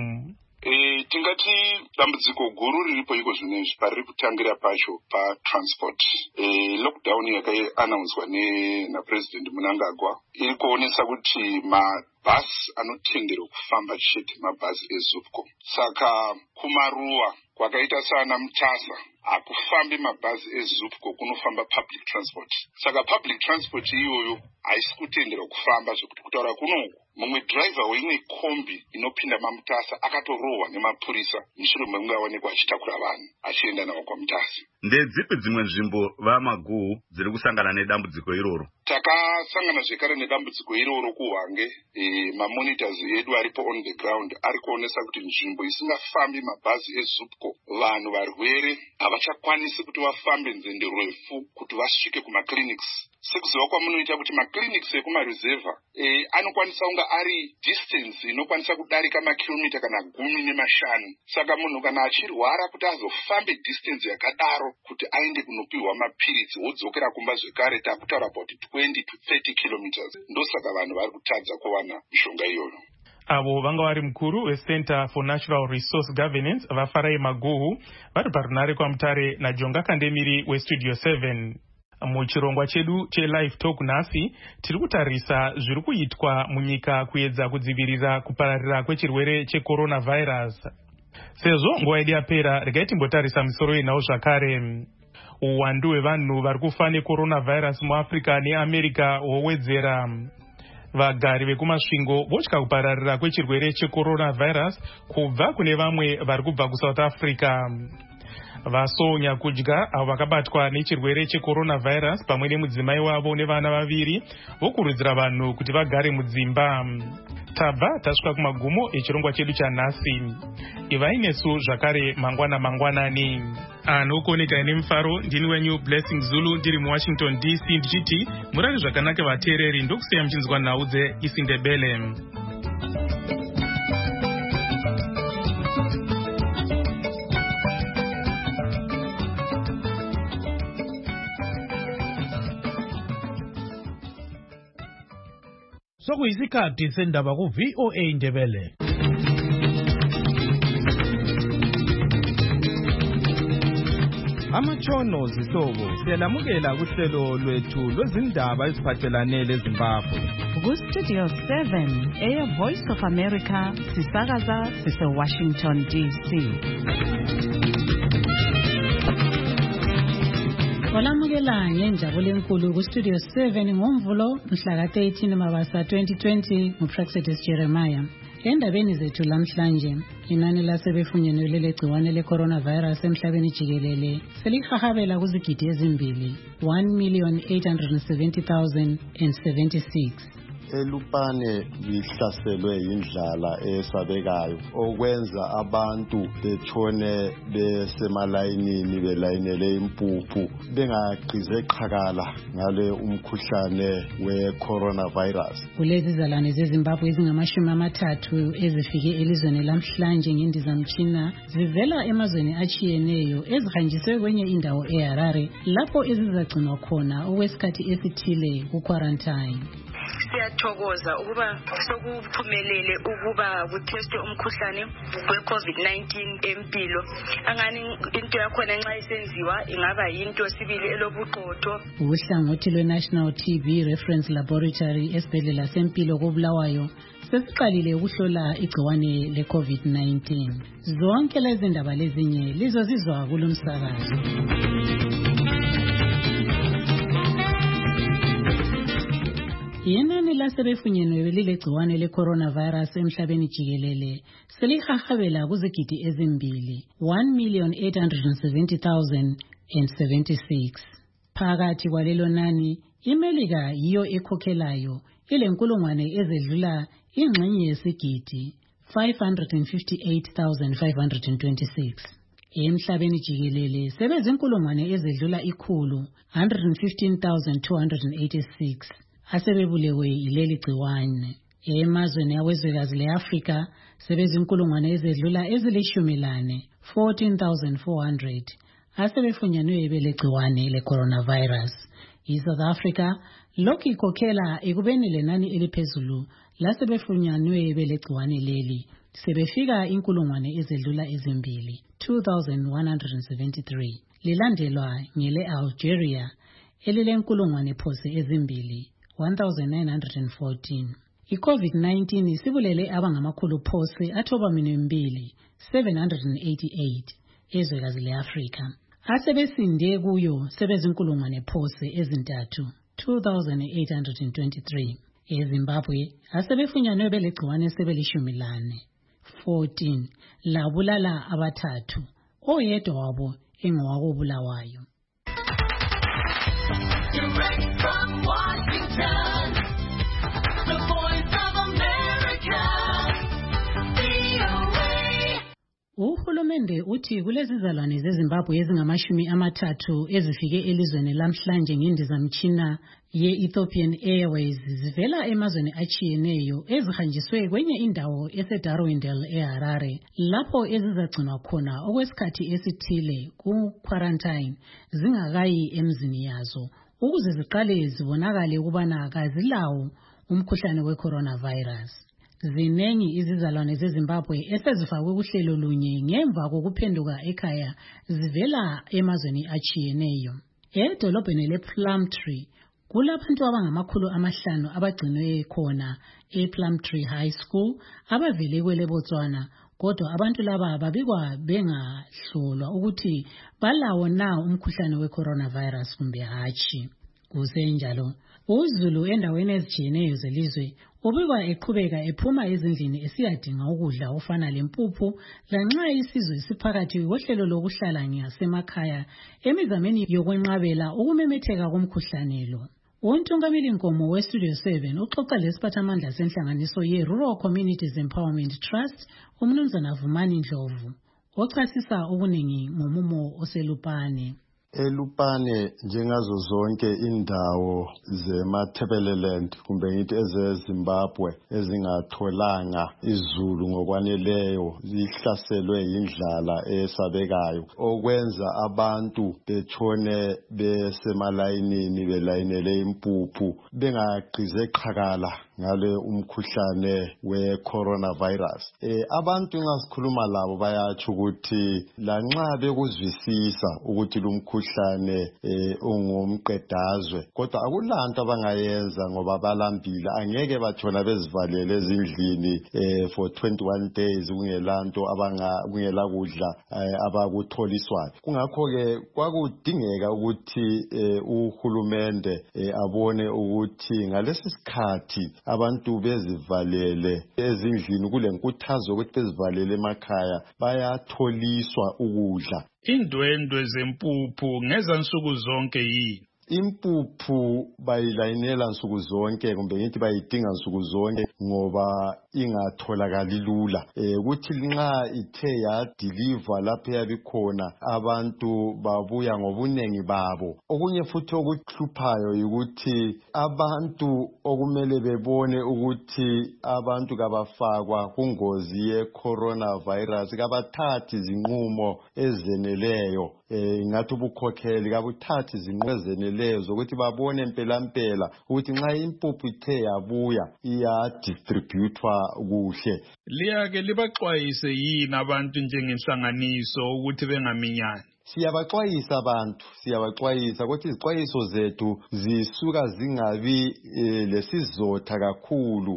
E, tingati dambudziko guru riripo iko zvinezvi pariri kutangira pacho patransport. E, lockdown yakaanaunswa naPresident Mnangagwa iri kuonesa kuti mabhasi anotenderwa kufamba chete mabhasi eZupco. Saka kumaruwa kwakaita sana Mutasa hakufambi mabhazi eZupco, kunofamba public transport. Saka public transport iyoyo haisi kutenderwa kufamba, zvekuti kutaura kunoku mumwe driver weimwe kombi inopinda maMutasa akatorohwa nemapurisa mushure mekunge aonekwa achitakura vanhu achienda navo kwaMutasa. Ndedzipi dzimwe nzvimbo vaMaguhu dziri kusangana nedambudziko iroro? Takasangana zvekare nedambudziko iroro kuHwange. E, mamonitors edu aripo on the ground ari kuonesa kuti nzvimbo isingafambi mabhazi eZupco vanhu varwere havachakwanisi kuti vafambe nzendo refu kuti vasvike kumaclinics. Sekuziva kwamunoita kuti maclinics ekumaruzevha e, anokwanisa kunga ari distance inokwanisa kudarika makilomita kana gumi nemashanu. Saka munhu kana achirwara kuti azofambe distance yakadaro kuti aende kunopiwa mapiritsi wodzokera kumba zvekare takutaura kuti twenty to thirty kilometers. Ndosaka vanhu vari kutadza kuwana mishonga iyoyo. Avo vanga vari mukuru weCenter for Natural Resource Governance vaFarai Maguhu vari parunare kwaMutare naJonga Kandemiri weStudio seven. Muchirongwa chedu cheLive Talk nhasi tiri kutarisa zviri kuitwa munyika kuedza kudzivirira kupararira kwechirwere checoronavirus. Sezvo nguva yedu yapera, regai timbotarisa misoro yenhau zvakare. Uwandu hwevanhu vari kufa necoronavirus muAfrica neAmerica hwowedzera. Vagari vekumasvingo votya kupararira kwechirwere checoronavirus kubva kune vamwe vari kubva kuSouth Africa. vasonya kudya avo vakabatwa nechirwere checoronavirus pamwe nemudzimai wavo nevana vaviri vokurudzira vanhu kuti vagare mudzimba. Tabva tasvika kumagumo echirongwa chedu chanhasi. Ivai nesu zvakare mangwana mangwanani. Anokoneka nemufaro ndini wenyu Blessing Zulu ndiri muWashington D C ndichiti murari zvakanaka vateereri, ndokusiya muchinzwa nhau dzeIsindebele. Sokuyisikhathi sendaba ku V O A Ndebele. Amatshono zihlobo siyalamukela kuhlelo lwethu lwezindaba eziphathelane leZimbabwe. Ku Studio seven eya Voice of America sisakaza sise Washington D C. Olamukela ngenjabulo enkulu ku Studio seven ngomvulo mhla ka thirteen Mabasa twenty twenty nguPraxedis Jeremiah. Endabeni zethu lamhlanje, inani lasebefunyenwe legciwane le-coronavirus emhlabeni jikelele selihahabela kuzigidi ezimbili, one million eight hundred seventy thousand seventy-six. Elupane lihlaselwe yindlala esabekayo okwenza abantu betshone besemalayinini belayinele impuphu bengagqize qhakala ngale umkhuhlane we-coronavirus. Kulezi zalwane zeZimbabwe ezingamashumi amathathu ezifike elizweni lamhlanje ngendizamtshina zivela emazweni achiyeneyo ezihanjiswe kwenye indawo eHarare lapho ezizagcinwa khona okwesikhathi esithile ku-quarantine. Siyathokoza ukuba sokuphumelele ukuba kutestwe umkhuhlane we-COVID nineteen empilo. Angani into yakhona nxa isenziwa ingaba yinto sibili elobuqotho. Uhlangothi lwe-National T B Reference Laboratory esibhedlela sempilo koBulawayo sesiqalile ukuhlola igciwane le-COVID nineteen. Zonke lezi ndaba lezinye lizozizwa kulo msakazo. Yenani lasebefunyenwe lile gciwane le-coronavirus emhlabeni jikelele selihahabela kuzigidi ezimbili, one million eight hundred seventy thousand seventy-six. Phakathi kwalelo nani, iMelika yiyo ekhokhelayo ile nkulungwane ezedlula ingxenye yesigidi, five hundred fifty-eight thousand five hundred twenty-six. Emhlabeni jikelele sebezinkulungwane ezedlula ikhulu, one hundred fifteen thousand two hundred eighty-six. Asebebulewe ileli gciwane. Emazweni awezwekazi le-Afrika sebezinkulungwane ezedlula ezilishumi lane, fourteen thousand four hundred. Asebefunyenwe bele gciwane le-coronavirus. ISouth Africa lokhu ikhokhela ekubeni lenani eliphezulu lasebefunyenwe bele gciwane leli sebefika inkulungwane ezedlula ezimbili, two thousand one hundred seventy-three. Lilandelwa ngele-Algeria elilenkulungwane phose ezimbili, one thousand nine hundred fourteen. I-COVID nineteen isibulele abangamakhulu phose athoba mbili, seven hundred eighty-eight ezwekazi le-Afrika. Asebesinde kuyo sebezinkulungwane phose ezintathu, two thousand eight hundred twenty-three. EZimbabwe asebefunyanwe belegciwane sebelishumi lane, fourteen, labulala abathathu, oyedwa wabo engowakobulawayo. Direct from Washington, the voice of America, V O A. Uhulumende uthi kulezi zalwane zeZimbabwe ezingamashumi amathathu ezifike elizweni lamhlanje ngendizamtshina ye-Ethiopian Airways zivela emazweni achiyeneyo ezihanjiswe kwenye indawo eseDarwindale eHarare lapho ezizagcinwa khona okwesikhathi esithile ku-quarantine zingakayi emzini yazo ukuze ziqale zibonakale ukubana kazilawo umkhuhlane we-coronavirus. Zinengi izizalwane zeZimbabwe esezifakwe kuhlelo lunye ngemva kokuphenduka ekhaya zivela emazweni achiyeneyo. Edolobheni lePlumtree kulabantu abangamakhulu amahlanu abagcinwe khona ePlumtree High School abavele kwele Botswana, kodwa abantu laba babikwa bengahlolwa ukuthi balawo na umkhuhlane we-coronavirus kumbe hatshi. Kusenjalo, uZulu endaweni ezijiyeneyo zelizwe ubikwa eqhubeka ephuma ezindlini esiyadinga ukudla ofana lempuphu lanxa isizwe siphakathi kohlelo lokuhlala ngasemakhaya emizameni yokwenqabela ukumemetheka komkhuhlane lo. Untungameli Nkomo weStudio seven uxoxa lesiphathamandla senhlanganiso ye-Rural Communities Empowerment Trust uMnumzana Vumani Ndlovu ochasisa okuningi ngomumo oselupane. Elupane njengazo zonke indawo zeMatabeleland kumbe ngithi ezeZimbabwe ezingatholanga izulu ngokwaneleyo zihlaselwe indlala esabekayo okwenza abantu betshone besemalayinini belayinele impuphu bengaqize qhakala ngale umkhuhlane we-coronavirus. E, abantu nxa sikhuluma labo bayatsho ukuthi lanxa bekuzwisisa ukuthi lumkhuhlane e, ungumqedazwe kodwa akulanto abangayenza ngoba balambile angeke batshona bezivalele ezindlini e, for twenty-one days kungelanto abanga kungela kudla e, abakutholiswayo. Kungakho ke kwakudingeka ukuthi e, uhulumende e, abone ukuthi ngalesi sikhathi abantu bezivalele ezindlini kule nkuthazo ukuthi bezivalele emakhaya bayatholiswa ukudla. Indwendwe zempuphu ngeza nsuku zonke yini? Impuphu bayilayinela nsuku zonke kumbe ngithi bayidinga nsuku zonke ngoba ingatholakali lula. Eh ukuthi nxa ithe ya deliver lapho yabikhona abantu babuya ngobunengi babo. Okunye futhi okuhluphayo ukuthi abantu okumele bebone ukuthi abantu kabafakwa kungozi ye coronavirus kabathathi izinqumo ezeneleyo. Eh ngathi ubukhokheli kabuthathi izinqumo ezeneleyo zokuthi babone impela impela ukuthi nxa impuphu ithe yabuya iya distributwa kuhle. Liyake libaxwayise yini abantu njengenhlanganiso ukuthi bengaminyani? Siyabaxwayisa abantu, siyabaxwayisa ukuthi izixwayiso zethu zisuka zingabi e, lesizotha kakhulu,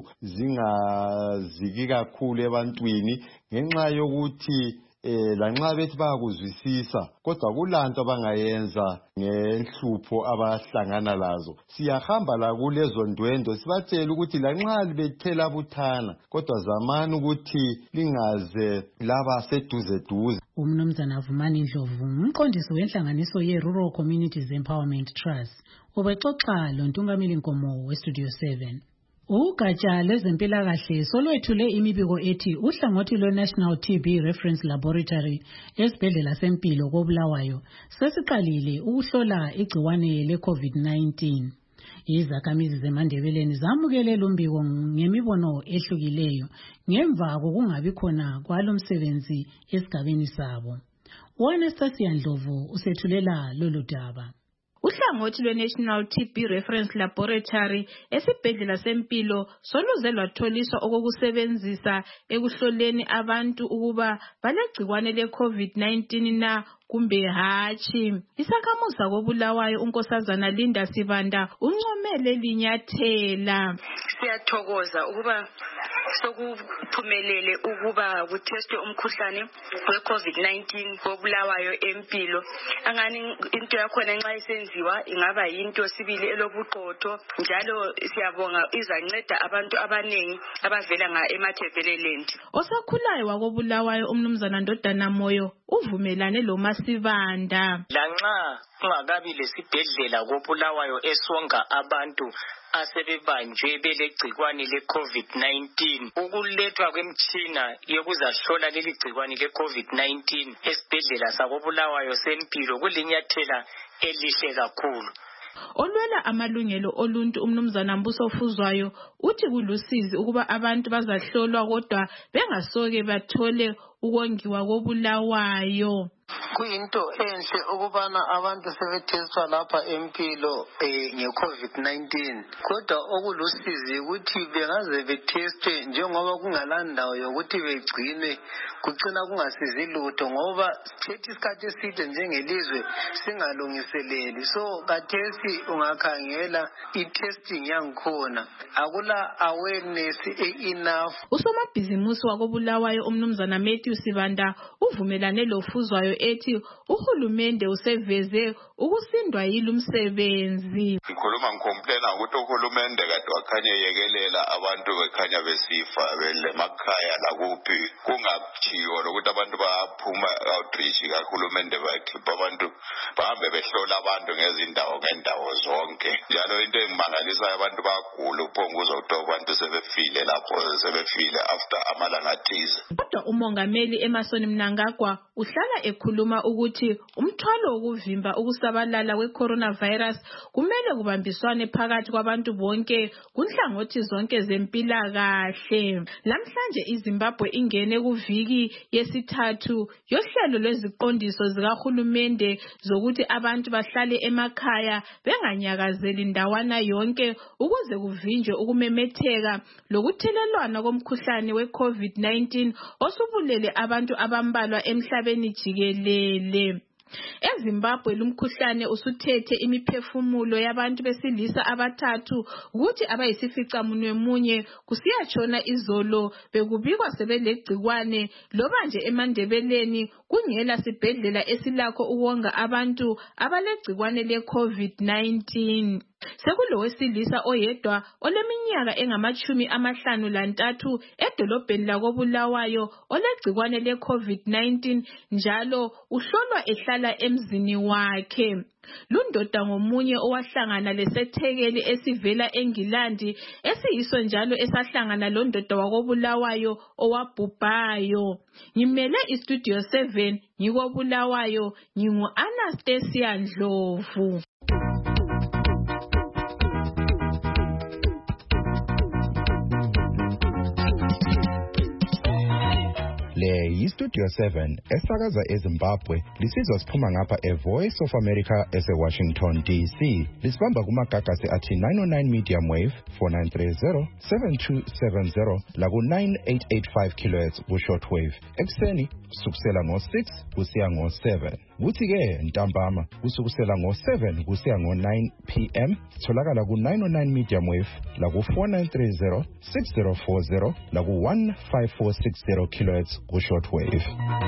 zingaziki kakhulu ebantwini ngenxa yokuthi eh lanxa bethi bayakuzwisisa kodwa kulanto abangayenza ngenhlupho abahlangana lazo. Siyahamba la kulezo ndwendo sibatshela ukuthi lanxa libethela buthana kodwa zamani ukuthi lingaze laba seduze duze. Umnumzana Vumani Ndlovu umqondisi wenhlanganiso ye-Rural Communities Empowerment Trust ubexoxa lo Ntungameli Nkomo weStudio seven. Ugatsha lwezempilakahle solwethule imibiko ethi uhlangothi lwe-National T B Reference Laboratory esibhedlela sempilo koBulawayo sesiqalile ukuhlola igciwane le-COVID nineteen. Izakhamizi zeMandebeleni zamukele lo mbiko ngemibono ehlukileyo ngemva kokungabi khona kwalomsebenzi esigabeni sabo. U-Anastasia Ndlovu usethulela lolu daba. Uhlangothi lwe-National T B Reference Laboratory esibhedlela sempilo soluze lwatholiswa okokusebenzisa ekuhloleni abantu ukuba balegcikwane le-COVID nineteen na kumbe hatshi. Isakhamuza koBulawayo unkosazana Linda Sibanda uncomele linyathela. Siyathokoza ukuba sokuphumelele ukuba kutestwe umkhuhlane we-COVID nineteen koBulawayo empilo. Angani into yakhona nxa isenziwa ingaba yinto sibili elobuqotho njalo siyabonga izanceda abantu abanengi abavela nga eMatabeleland. Osakhulayo wakoBulawayo umnumzana Ndodana Moyo uvumelane lo Masibanda. Lanxa kungakabi lesibhedlela koBulawayo esonga abantu asebebanjwe belegcikwane le-COVID nineteen. Ukulethwa kwemtshina yokuzahlola leli gcikwane le-COVID nineteen esibhedlela sakoBulawayo sempilo kulinyathela elihle kakhulu. Olwela amalungelo oluntu umnumzana Mbuso Fuzwayo uthi kulusizi ukuba abantu bazahlolwa kodwa bengasoke bathole ukongiwa koBulawayo. Kuyinto enhle ukubana abantu sebetheswa lapha empilo eh, nge-COVID nineteen. Kodwa okulusizi ukuthi bengaze betestwe njengoba kungalandawo yokuthi begcinwe kucina kungasizi lutho ngoba sithethe isikhathi eside njengelizwe singalungiseleli. So kathesi ungakhangela i-testing yangikhona akula awareness enough. Usomabhizimusi wakoBulawayo umnumzana Matthew Sibanda uvumelane lo Fuzwayo ethi ukuthi uhulumende useveze ukusindwa yilo umsebenzi. Ngikhuluma ngicomplaina ukuthi uhulumende kade wakhanya yekelela abantu bekhanya besifa belemakhaya lakuphi kungachiyo lokuthi abantu baphuma outreach kahulumende bakhipha abantu bahambe behlola abantu ngezindawo ngendawo zonke. Njalo into engimangalisayo abantu bagula uphonguza ukuthi abantu sebefile lapho sebefile after amalanga athize. Kodwa umongameli Emmerson Mnangagwa uhlala ekhuluma ukuthi umthwalo wokuvimba ukusabalala kwe-coronavirus kumele kubambiswane phakathi kwabantu bonke kunhlangothi zonke zempilakahle. Lamhlanje iZimbabwe ingene kuviki yesithathu yohlelo lweziqondiso zikahulumende zokuthi abantu bahlale emakhaya benganyakazeli ndawana yonke ukuze kuvinjwe ukumemetheka lokuthelelwana komkhuhlane we-COVID nineteen osubulele abantu abambalwa emhlabeni jikelele. EZimbabwe lumkhuhlane usuthethe imiphefumulo yabantu besilisa abathathu ukuthi abayisificamunwe munye kusiyatshona izolo bekubikwa sebelegcikwane loba nje eMandebeleni kungela sibhedlela esilakho ukonga abantu abalegcikwane le-COVID nineteen. Sekulowesilisa oyedwa oleminyaka engamachumi amahlanu lantathu edolobheni lakoBulawayo olegcikwane le-COVID nineteen njalo uhlolwa ehlala emzini wakhe. Lundoda ngomunye owahlangana lesethekeli esivela eNgilandi esiyiso njalo esahlangana londoda wakoBulawayo owabhubhayo. Ngimele iStudio seven ngikoBulawayo ngingu Anastasia Ndlovu. Le yiStudio seven esakaza eZimbabwe lisizwa siphuma ngapha eVoice of America eseWashington D C. Lisibamba kumagagasi athi nine oh nine medium wave four nine three zero seven two seven zero laku nine eight eight five kilohertz ku shortwave. Ekseni kusukusela ngo six kusiya ngo seven. Kuthi ke ntambama kusukusela ngo seven kusiya ngo nine p m sitholakala ku nine oh nine medium wave laku four nine three zero six zero four zero laku one five four six zero kilohertz ku shortwave.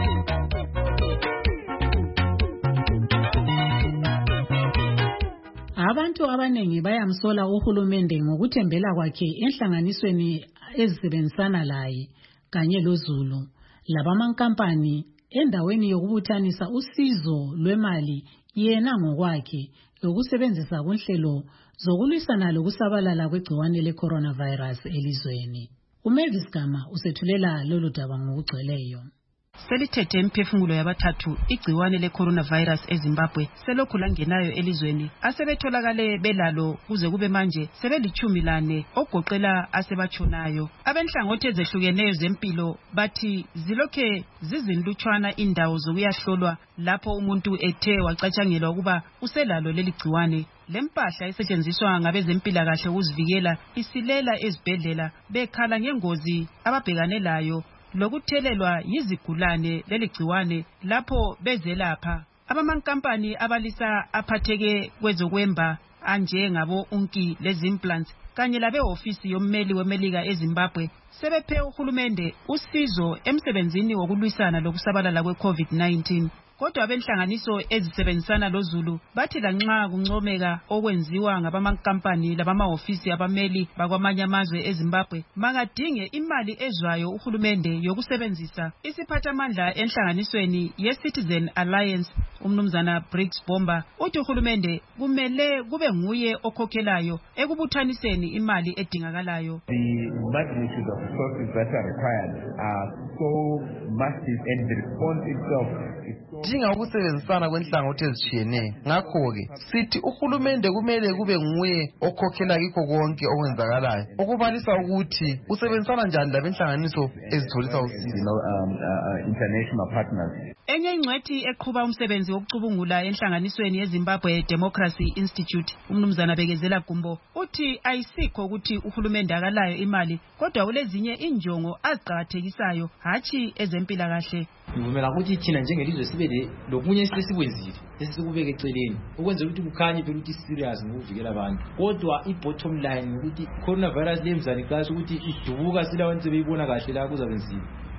Abantu abanengi bayamsola uhulumende ngokuthembela kwakhe enhlanganisweni ezisebenzisana laye kanye loZulu labamankampani endaweni yokubuthanisa usizo lwemali yena ngokwakhe yokusebenzisa kunhlelo zokulwisana lokusabalala kwegciwane le-coronavirus elizweni. uMavis Gama usethulela lolu daba ngokugcweleyo. Selithethe imphefumulo yabathathu igciwane le-coronavirus eZimbabwe selokhu langenayo elizweni asebetholakale belalo kuze kube manje sebelichumi lane ogoqela asebatshonayo. Abenhlangothi ezehlukeneyo zempilo bathi zilokhe zizinlutshwana indawo zokuyahlolwa lapho umuntu ethe wacatshangelwa ukuba uselalo leli gciwane. Lempahla esetshenziswa ngabezempilakahle ukuzivikela isilela ezibhedlela bekhala ngengozi ababhekane layo lokuthelelwa yizigulane leligciwane lapho bezelapha. Abamankampani abalisa aphatheke kwezokwemba anje ngabo Unki lezimplants kanye labe ofisi yommeli wemelika eZimbabwe sebephe uhulumende usizo emsebenzini wokulwisana lokusabalala kwe-COVID nineteen. Kodwa abenhlanganiso ezisebenzisana loZulu bathi lanxa kuncomeka okwenziwa ngabamankampani labama-ofisi abameli bakwamanye amazwe eZimbabwe makadinge imali ezwayo uhulumende yokusebenzisa. Isiphathamandla enhlanganisweni ye-Citizen Alliance umnumzana Briggs Bomba uthi uhulumende kumele kube nguye okhokhelayo ekubuthaniseni imali edingakalayo. The magnitude of resources that are required are so massive and the response itself is so dinga ukusebenzisana kwenhlangothi ezitshiyeneyo. Ngakho-ke sithi uhulumende kumele kube nguye okhokhela kikho konke okwenzakalayo, okubalisa ukuthi usebenzisana njani labenhlanganiso ezitholisa usizo. International partners. Enye ingcwethi eqhuba umsebenzi wokucubungula enhlanganisweni yeZimbabwe Democracy Institute umnumzana Bekezela Gumbo uthi ayisikho ukuthi uhulumende akalayo imali kodwa ulezinye injongo aziqhakathekisayo hathi ezempilakahle. Ngivumela ukuthi thina njengelizwe sibe lokunye esikwenzile esikubeke eceleni ukwenzela ukuthi kukhanye phela ukuthi serious ngokuvikela abantu. Kodwa i-bottom line ukuthi coronavirus lemzani class ukuthi idubuka silawenze beyibona kahle la kuzabenzima.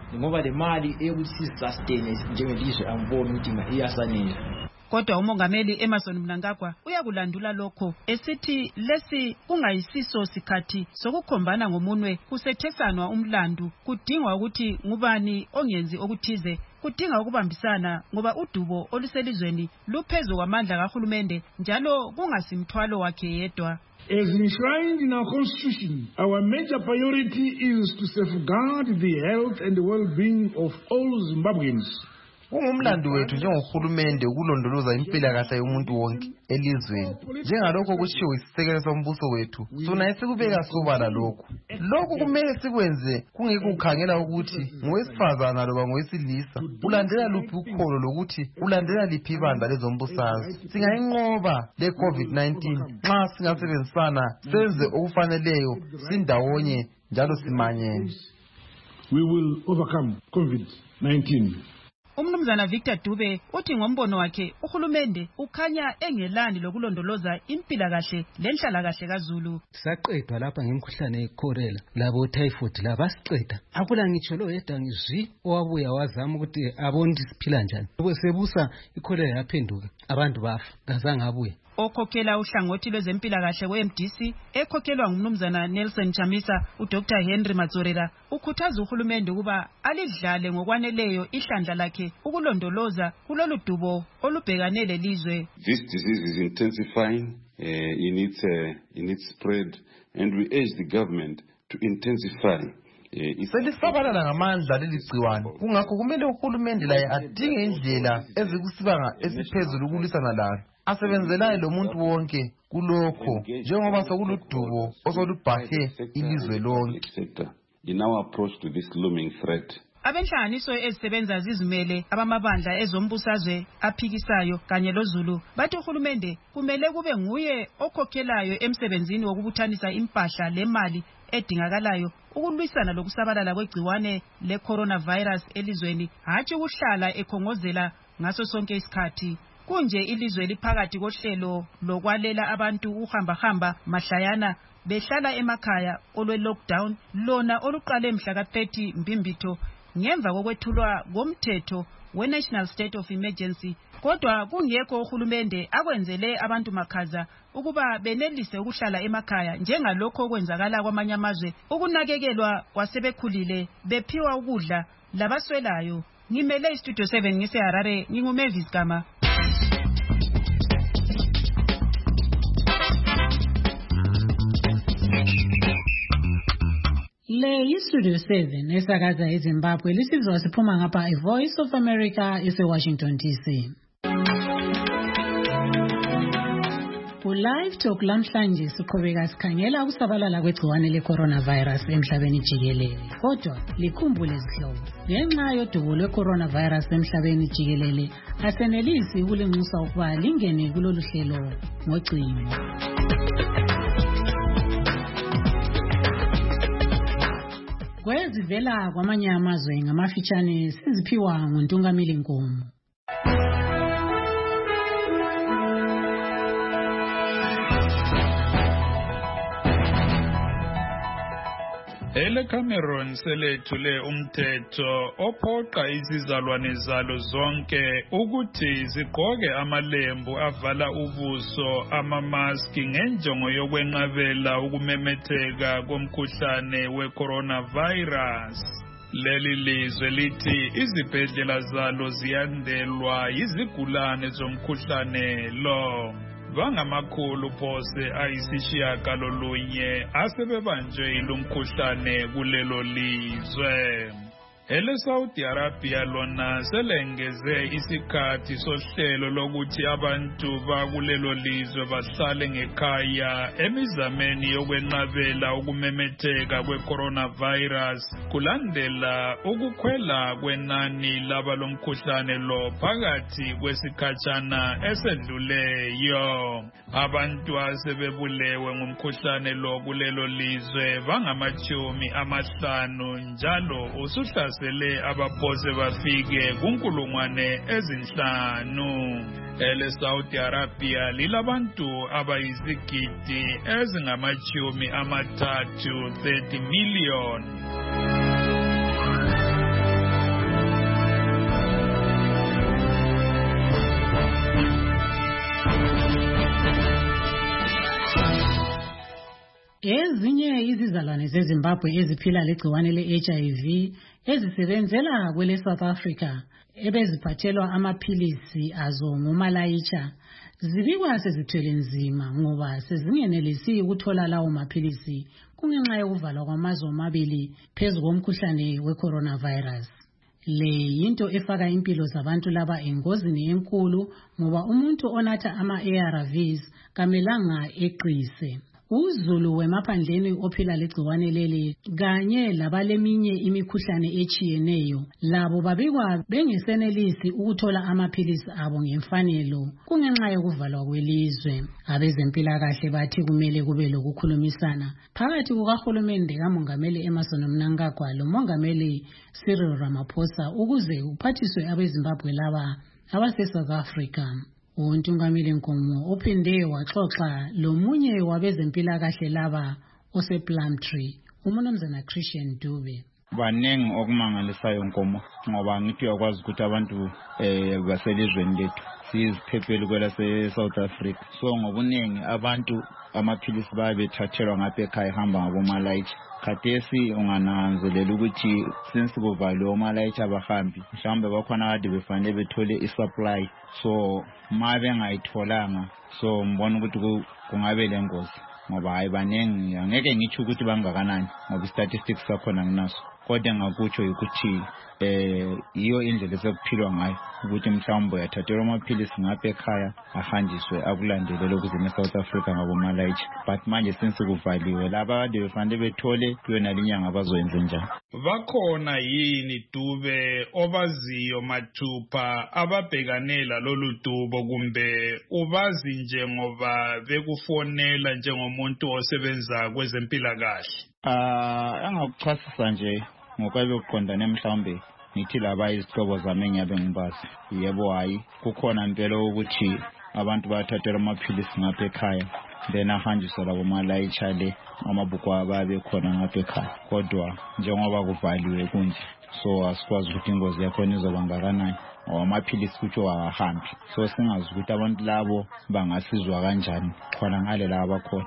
ngoba le mali eyokuthi sisustain njengelizwe angiboni ukuthi iyasanela. Kodwa umongameli Emmerson Mnangagwa uyakulandula lokho esithi lesi kungayisiso sikhathi sokukhombana ngomunwe kusethesanwa umlandu, kudingwa ukuthi ngubani ongenzi okuthize, kudinga ukubambisana ngoba udubo oluselizweni luphezu kwamandla kahulumende njalo kungasimthwalo wakhe yedwa. As enshrined in our constitution, our major priority is to safeguard the health and the well-being of all Zimbabweans. Kungumlando wethu njengohulumende ukulondoloza impilakahle yomuntu wonke elizweni. Njengalokho kushiwo isisekelo sombuso wethu, sona esikubeka sobala lokho. Lokho kumele sikwenze kungekukhangela ukuthi ngowesifazana loba ngowesilisa, ulandela luphi ukholo lokuthi ulandela liphi ibandla lezombusazwe. Singayinqoba le COVID nineteen nxa singasebenzisana senze okufaneleyo sindawonye njalo simanyene. We will overcome COVID nineteen. Umnumzana Victor Dube uthi ngombono wakhe uhulumende ukhanya engelani lokulondoloza impilakahle lenhlalakahle kaZulu. Saqedwa lapha ngemkhuhlane yeCholera labo typhoid labasiqeda. Akula ngitsho lo yedwa ngizwi owabuya wazama ukuthi abone siphila njani. Sebusa iCholera yaphenduka abantu bafa ngazange abuye. Okhokhela uhlangothi lwezempilakahle we-M D C ekhokhelwa ngumnumzana Nelson Chamisa uDr Henry Mazorera ukhuthaza uhulumende ukuba alidlale ngokwaneleyo ihlandla lakhe ukulondoloza kulolu dubo olubhekane lelizwe. This disease is intensifying uh, in its uh, in its spread and we urge the government to intensify selisabalala ngamandla leligciwane kungakho kumele uhulumende laye adinge indlela ezikusibanga esiphezulu ukulwisana lalo. Asebenzelayo lo muntu wonke kulokho njengoba sokuludubo osolubhahe ilizwe lonke. In our approach to this looming threat, abenhlanganiso ezisebenza zizimele abamabandla ezombusazwe aphikisayo kanye loZulu bathi uhulumende kumele kube nguye okhokhelayo emsebenzini wokubuthanisa impahla lemali edingakalayo ukulwisana lokusabalala kwegciwane le-coronavirus elizweni, hatshi ukuhlala ekhongozela ngaso sonke isikhathi. Kunje ilizwe liphakathi kohlelo lokwalela abantu uhamba-hamba mahlayana behlala emakhaya olwe-lockdown lona oluqale mhla ka-thirty Mbimbitho ngemva kokwethulwa komthetho we-National State of Emergency. Kodwa kungekho uhulumende akwenzele abantu makhaza ukuba benelise ukuhlala emakhaya njengalokho okwenzakala kwamanye amazwe, ukunakekelwa kwasebekhulile bephiwa ukudla labaswelayo. Ngimele iStudio seven ngiseHarare, nginguMavis Gama. Le iStudio seven esakaza eZimbabwe lisizwa siphuma ngapha iVoice of America eseWashington D C. Ku-Live Talk lamhlanje siqhubeka sikhangela ukusabalala kwegciwane le-coronavirus emhlabeni jikelele. Kodwa likhumbule zihlobo, ngenxa yodubo lwe-coronavirus emhlabeni jikelele asenelisi ukulinxusa ukuba lingene kulolu hlelo ngocingo. Kwezivela kwamanye amazwe ngamafitshane siziphiwa nguNtungamili Nkomo. Ele Cameroon selethule umthetho ophoqa izizalwane zalo zonke ukuthi zigqoke amalembu avala ubuso, amamaski ngenjongo yokwenqabela ukumemetheka komkhuhlane we-coronavirus. Leli lizwe lithi izibhedlela zalo ziyandelwa yizigulane zomkhuhlane lo. Bangamakhulu phose ayisishiyagalolunye asebebanjwe ilumkhuhlane kulelo lizwe. Ele Saudi Arabia lona selengeze isikhathi sohlelo lokuthi abantu bakulelo lizwe bahlale ngekhaya emizameni yokwenqabela ukumemetheka kwe-coronavirus kulandela ukukhwela kwenani laba lomkhuhlane lo phakathi kwesikhatshana esedluleyo. Abantu asebebulewe ngumkhuhlane lo kulelo lizwe bangamachumi amahlanu njalo usuhlase sele abaphose bafike kunkulungwane ezinhlanu. Ele Saudi Arabia lilabantu abayizigidi ezingamachumi amathathu thirty million. izizalwane zeZimbabwe eziphila legciwane le-H I V ezisebenzela kwele South Africa ebeziphathelwa amaphilisi azo ngumalayitsha zibikwa sezithwele nzima ngoba sezingenelisi ukuthola lawo maphilisi kungenxa yokuvalwa kwamazwe amabili phezu komkhuhlane we-coronavirus. Le yinto efaka impilo zabantu laba engozini enkulu ngoba umuntu onatha ama-A R Vs kamelanga eqise. Uzulu wemaphandleni ophila legciwane leli kanye labaleminye imikhuhlane echiyeneyo labo babikwa bengesenelisi ukuthola amaphilisi abo ngemfanelo kungenxa yokuvalwa kwelizwe. Abezempilakahle bathi kumele kube lokukhulumisana phakathi kukahulumende kamongameli Emmerson Mnangagwa lomongameli Cyril Ramaphosa ukuze kuphathiswe abeZimbabwe laba abase South Africa. Untungameli Nkomo ophinde waxoxa lomunye wabezempilakahle laba osePlumtree uMnumzana Christian Dube. Banengi okumangalisayo Nkomo ngoba ngithi uyakwazi ukuthi abantu eh baselizweni lethu siziphephele kwela se South Africa. So ngobuningi abantu amaphilisi bayabethathelwa ngapha ekhaya hamba ngabomalayitsha. Khathesi ungananzelela ukuthi since kuvaliwe omalayitsha abahambi mhlawumbe bakhona kade befanele bethole isupply, so ma bengayitholanga so mbona ukuthi kungabe lengozi ngoba hayi banengi angeke ngitsho ukuthi bangakanani ngoba statistics sakhona nginaso kodwa ngakutsho ukuthi eh iyo indlela sokuphilwa ngayo ukuthi mhlawumbe uyathathelwa amaphilisi ngapha ekhaya ahanjiswe akulandelele ukuze eSouth Africa ngabomalayitsha, but manje since kuvaliwe laba kade befanele bethole kuyona linyanga abazoyenza njani. Bakhona yini Dube obaziyo mathupha ababhekanela lolu dubo kumbe ubazi nje ngoba bekufonela njengomuntu osebenza kwezempilakahle? Ah angakuchasisa nje ngokabe uqondane mhlawumbe ngithi laba izihlobo zami engiyabe ngibazi. Yebo hayi kukhona impela ukuthi abantu bayathathela amaphilisi ngapha ekhaya then ahanjiswa labo malayitsha le amabhuku ababe khona ngapha ekhaya kodwa njengoba kuvaliwe kunje so asikwazi ukuthi ingozi yakhona izoba ngakanani amaphilisi kutsho ahambi, so singazi ukuthi abantu labo bangasizwa kanjani khona ngale laba khona.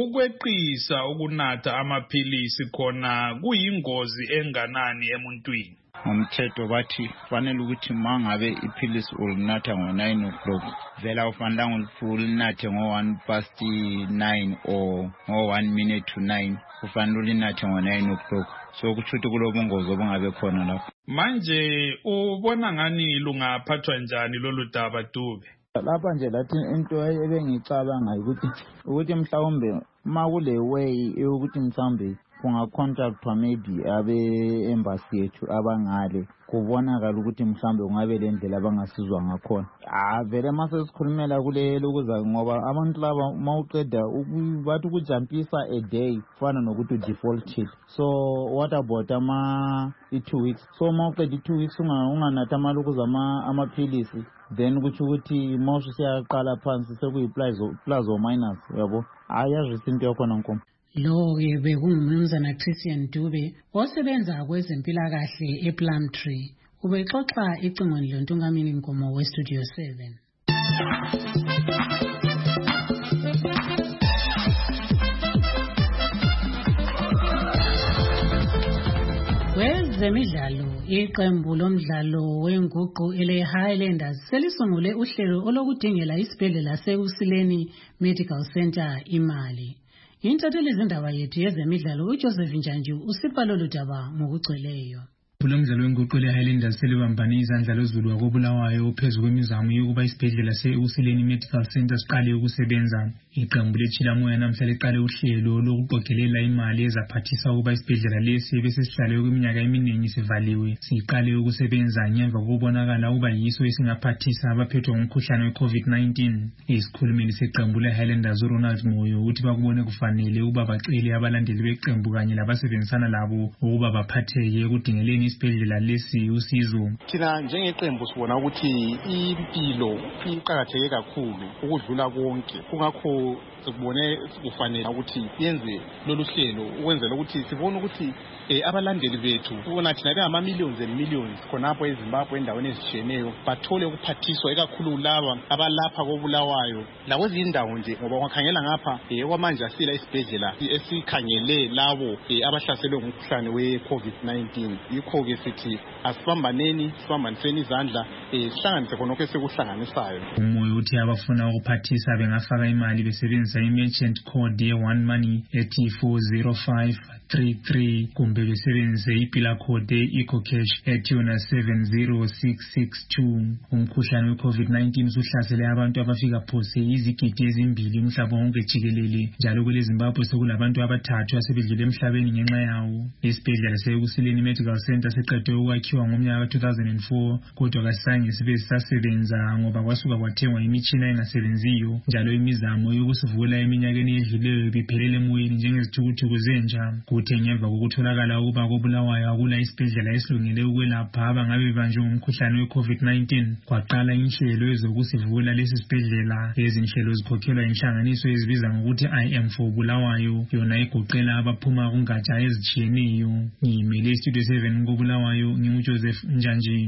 Ukweqisa ukunatha amaphilisi khona kuyingozi enganani emuntwini? Umthetho bathi fanele ukuthi mangabe iphilisi ulinatha ngo nine o'clock vela ufanele ulinathe ngo one past nine or ngo one minute to nine, ufanele ulinathe ngo nine o'clock. So kuchuthi kulobungozi obungabe khona lapho. Manje ubona ngani lungaphathwa njani lolu daba Dube? Lapha nje lathi into ebengicabanga ukuthi ukuthi mhlawumbe makule way ukuthi mhlawumbe kungacontractwa maybe abe embassy yethu abangale kubonakala ukuthi mhlawumbe kungabe le ndlela abangasizwa ngakhona. Ah vele mase sikhulumela kulelo kuza ngoba abantu laba mawuqeda bathi ukujumpisa a day fana nokuthi defaulted. So what about ama two weeks? So mawuqeda two weeks unganatha amalukuza ama amaphilisi then kuthi ukuthi mawusho siyaqala phansi sekuyi plus plus or minus yabo ayazwisa into yakhona Nkomo. Lo-ke bekungumnumzana Christian Dube osebenza kwezempilakahle ePlumtree ubexoxa icingweni lontungameli Nkomo weStudio seven. Kwezemidlalo, iqembu lomdlalo wenguqu ele Highlanders selisungule uhlelo olokudingela isibhedlela seUsileni Medical Center imali. Intatheli izindaba yethu yezemidlalo uJoseph Njanju usipha lolu daba ngokugcweleyo. Umdlalo wenguqu le Highlanders selibambane izandla lozulu wakobulawayo phezu kwemizamo yokuba isibhedlela seUsileni Medical Center siqale ukusebenza. Iqembu leChilamoya namhla liqale uhlelo lokuqokelela imali ezaphathisa ukuba isibhedlela lesi bese sihlale kweminyaka eminingi sivaliwe siqale ukusebenza ngemva kokubonakala ukuba yiso esingaphathisa abaphethwe ngumkhuhlane we-COVID nineteen. Isikhulumeli seqembu le-Highlanders uRonald Moyo uthi bakubone kufanele ukuba bacele abalandeli beqembu kanye labasebenzisana labo ukuba baphatheke ekudingeleni isibhedlela lesi usizo. Thina njengeqembu sibona ukuthi impilo iqakatheke kakhulu ukudlula konke, kungakho sikubone kufanele ukuthi yenze lolu hlelo ukwenzela ukuthi sibone ukuthi eh abalandeli bethu ubona thina bengama millions and millions khonapho eZimbabwe endaweni ezishiyeneyo bathole ukuphathiswa ekakhulu laba abalapha kobulawayo lakwezinye indawo nje ngoba kwakhangela ngapha eh kwamanje asila isibhedlela esikhangele labo abahlaselwe ngumkhuhlane we COVID nineteen. Yikho ke sithi asibambaneni sibambaniseni izandla eh sihlanganise khonokho esikuhlanganisayo. Umoya uthi abafuna ukuphathisa bengafaka imali besebenzisa i-merchant code ye-one money ethi four zero five three three kumbe besebenzise i-pillar code ye-ecocash ethi yona seven zero six six two. Umkhuhlane we-COVID nineteen usuhlasele abantu abafika phose izigidi ezimbili umhlaba wonke jikelele, njalo kwele Zimbabwe sekulabantu abathathu asebedlule emhlabeni ngenxa yawo. Isibhedlela se-Usileni Medical Center siqedwe ukwakhiwa ngomnyaka two thousand four kodwa kasange sibe sisasebenza ngoba kwasuka kwathengwa imitshina engasebenziyo, njalo imizamo yokusivula eminyakeni edluleyo biphelele emoyeni njengezithukuthuku zenja. Kuthe ngemva kokutholakala ukuba koBulawayo akula isibhedlela esilungele ukwelapha abangabe bebanjwe ngumkhuhlane we-COVID nineteen, kwaqala inhlelo ezokusivula lesi sibhedlela. Lezi nhlelo zikhokhelwa inhlanganiso ezibiza ngokuthi I am for Bulawayo, yona igoqela abaphuma kungatsha ezitshiyeneyo. Ngimele Studio seven koBulawayo, nginguJoseph Njanji.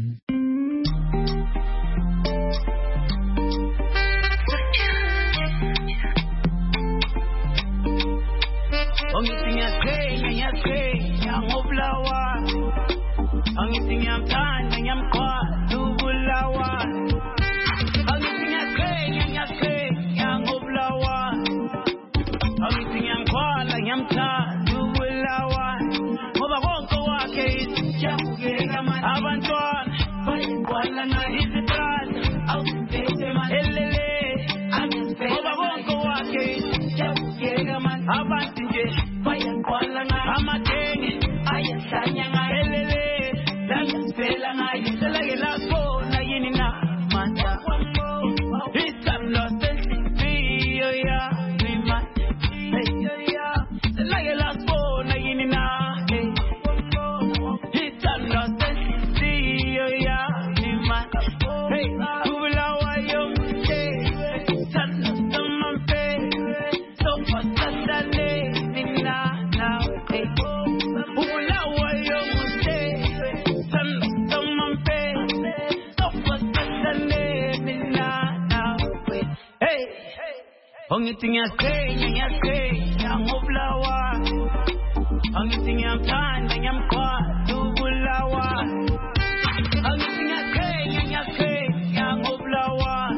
Ongithi ngiyasenya ngiyasenya ngobulawa, ongithi ngiyamthanda ngiyamkhwala ubulawa, ongithi ngiyasenya ngiyasenya ngobulawa,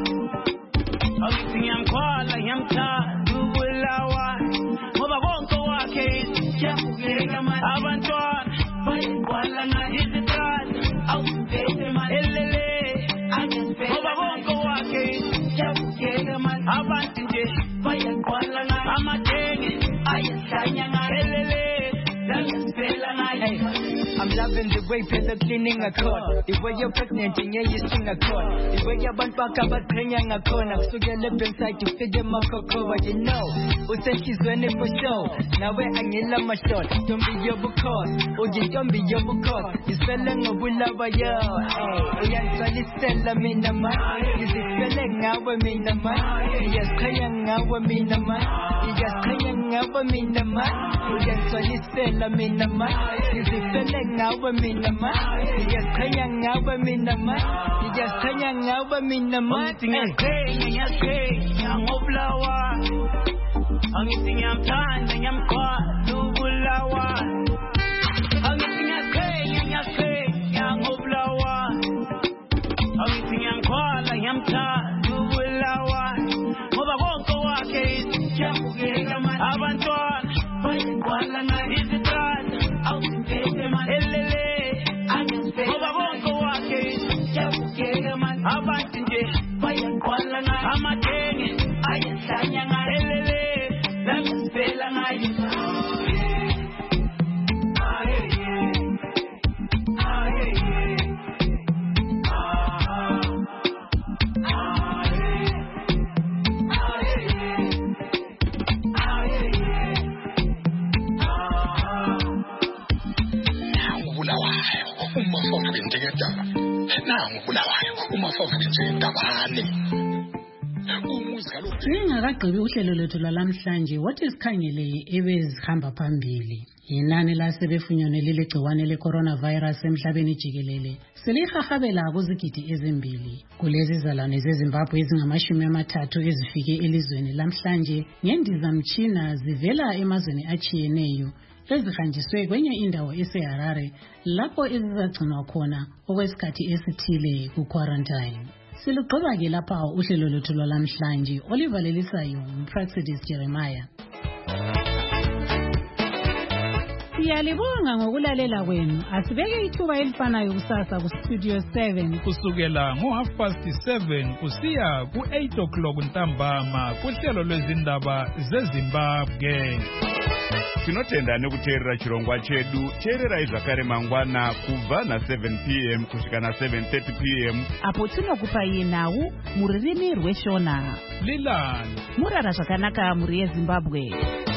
ongithi ngiyamkhwala ngiyamthanda ubulawa, ngoba konke wakhe siyabukeka manje abantwana bayikwala ngizithanda awubheke manje elele ngoba konke wakhe siyabukeka manje abantu nje bayakwala ngayo amatenge ayahlanya ngayo elele langisela ngayo. I'm loving the way people cleaning a car, the way you're pregnant and you're using a car, the way you're band back about bringing a corner, so you're left inside to feed them a cocoa, but you know, who said she's running for show, now we're hanging on my shot, don't be your because, oh you don't be your because, you're selling a will of a yo, hey, yeah, so it's selling me the man, is it selling our mean the man, yes, crying our mean the man, yes, crying our mean the man, yes, so it's selling me the man, is it selling ngawe mina ma iyakhanya ngawe mina ma iyakhanya ngawe mina ma angithi ngiyakhenya ngiyakhenya ngobulawa angithi ngiyamthanda ngiyamkhwala ubulawa angithi ngiyakhenya ngiyakhenya ngobulawa angithi ngiyamkhwala ngiyamthanda ubulawa ngoba konke wakhe siyabukeka manje abantwana bayikwala ngayo izithanda awubheke manje elele ngoba konke wakhe siyabukeka manje abantu nje bayakwala ngayo amatenge ayahlanya ngayo elele langisela ngayo. nangu Bulawayo umafavile nje tabane. Singakagqibi uhlelo lwethu lwalamhlanje wathi sikhangele ebezihamba phambili. Inani lasebefunyanwe lile gciwane le-coronavirus emhlabeni jikelele selihahabela kuzigidi ezimbili. Kulezi zalwane zeZimbabwe ezingamashumi amathathu ezifike elizweni lamhlanje ngendizamtshina zivela emazweni atshiyeneyo ezihanjiswe kwenye indawo eseHarare lapho ezizagcinwa khona okwesikhathi esithile ku-quarantine. Silugqiba ke lapha uhlelo lwethu lwalamhlanje olivalelisayo uPraxidis Jeremiah. Siyalibonga ngokulalela kwenu. Asibeke ithuba elifanayo kusasa ku Studio seven kusukela ngo half past seven kusiya ku eight o'clock ntambama kuhlelo lwezindaba zeZimbabwe. Tinotenda nekuteerera chirongwa chedu. Teerera zvakare mangwana kubva na seven p m kusvika na seven thirty p m apo tinokupai nhau muririmi rweshona. Lilani murara zvakanaka muri yeZimbabwe.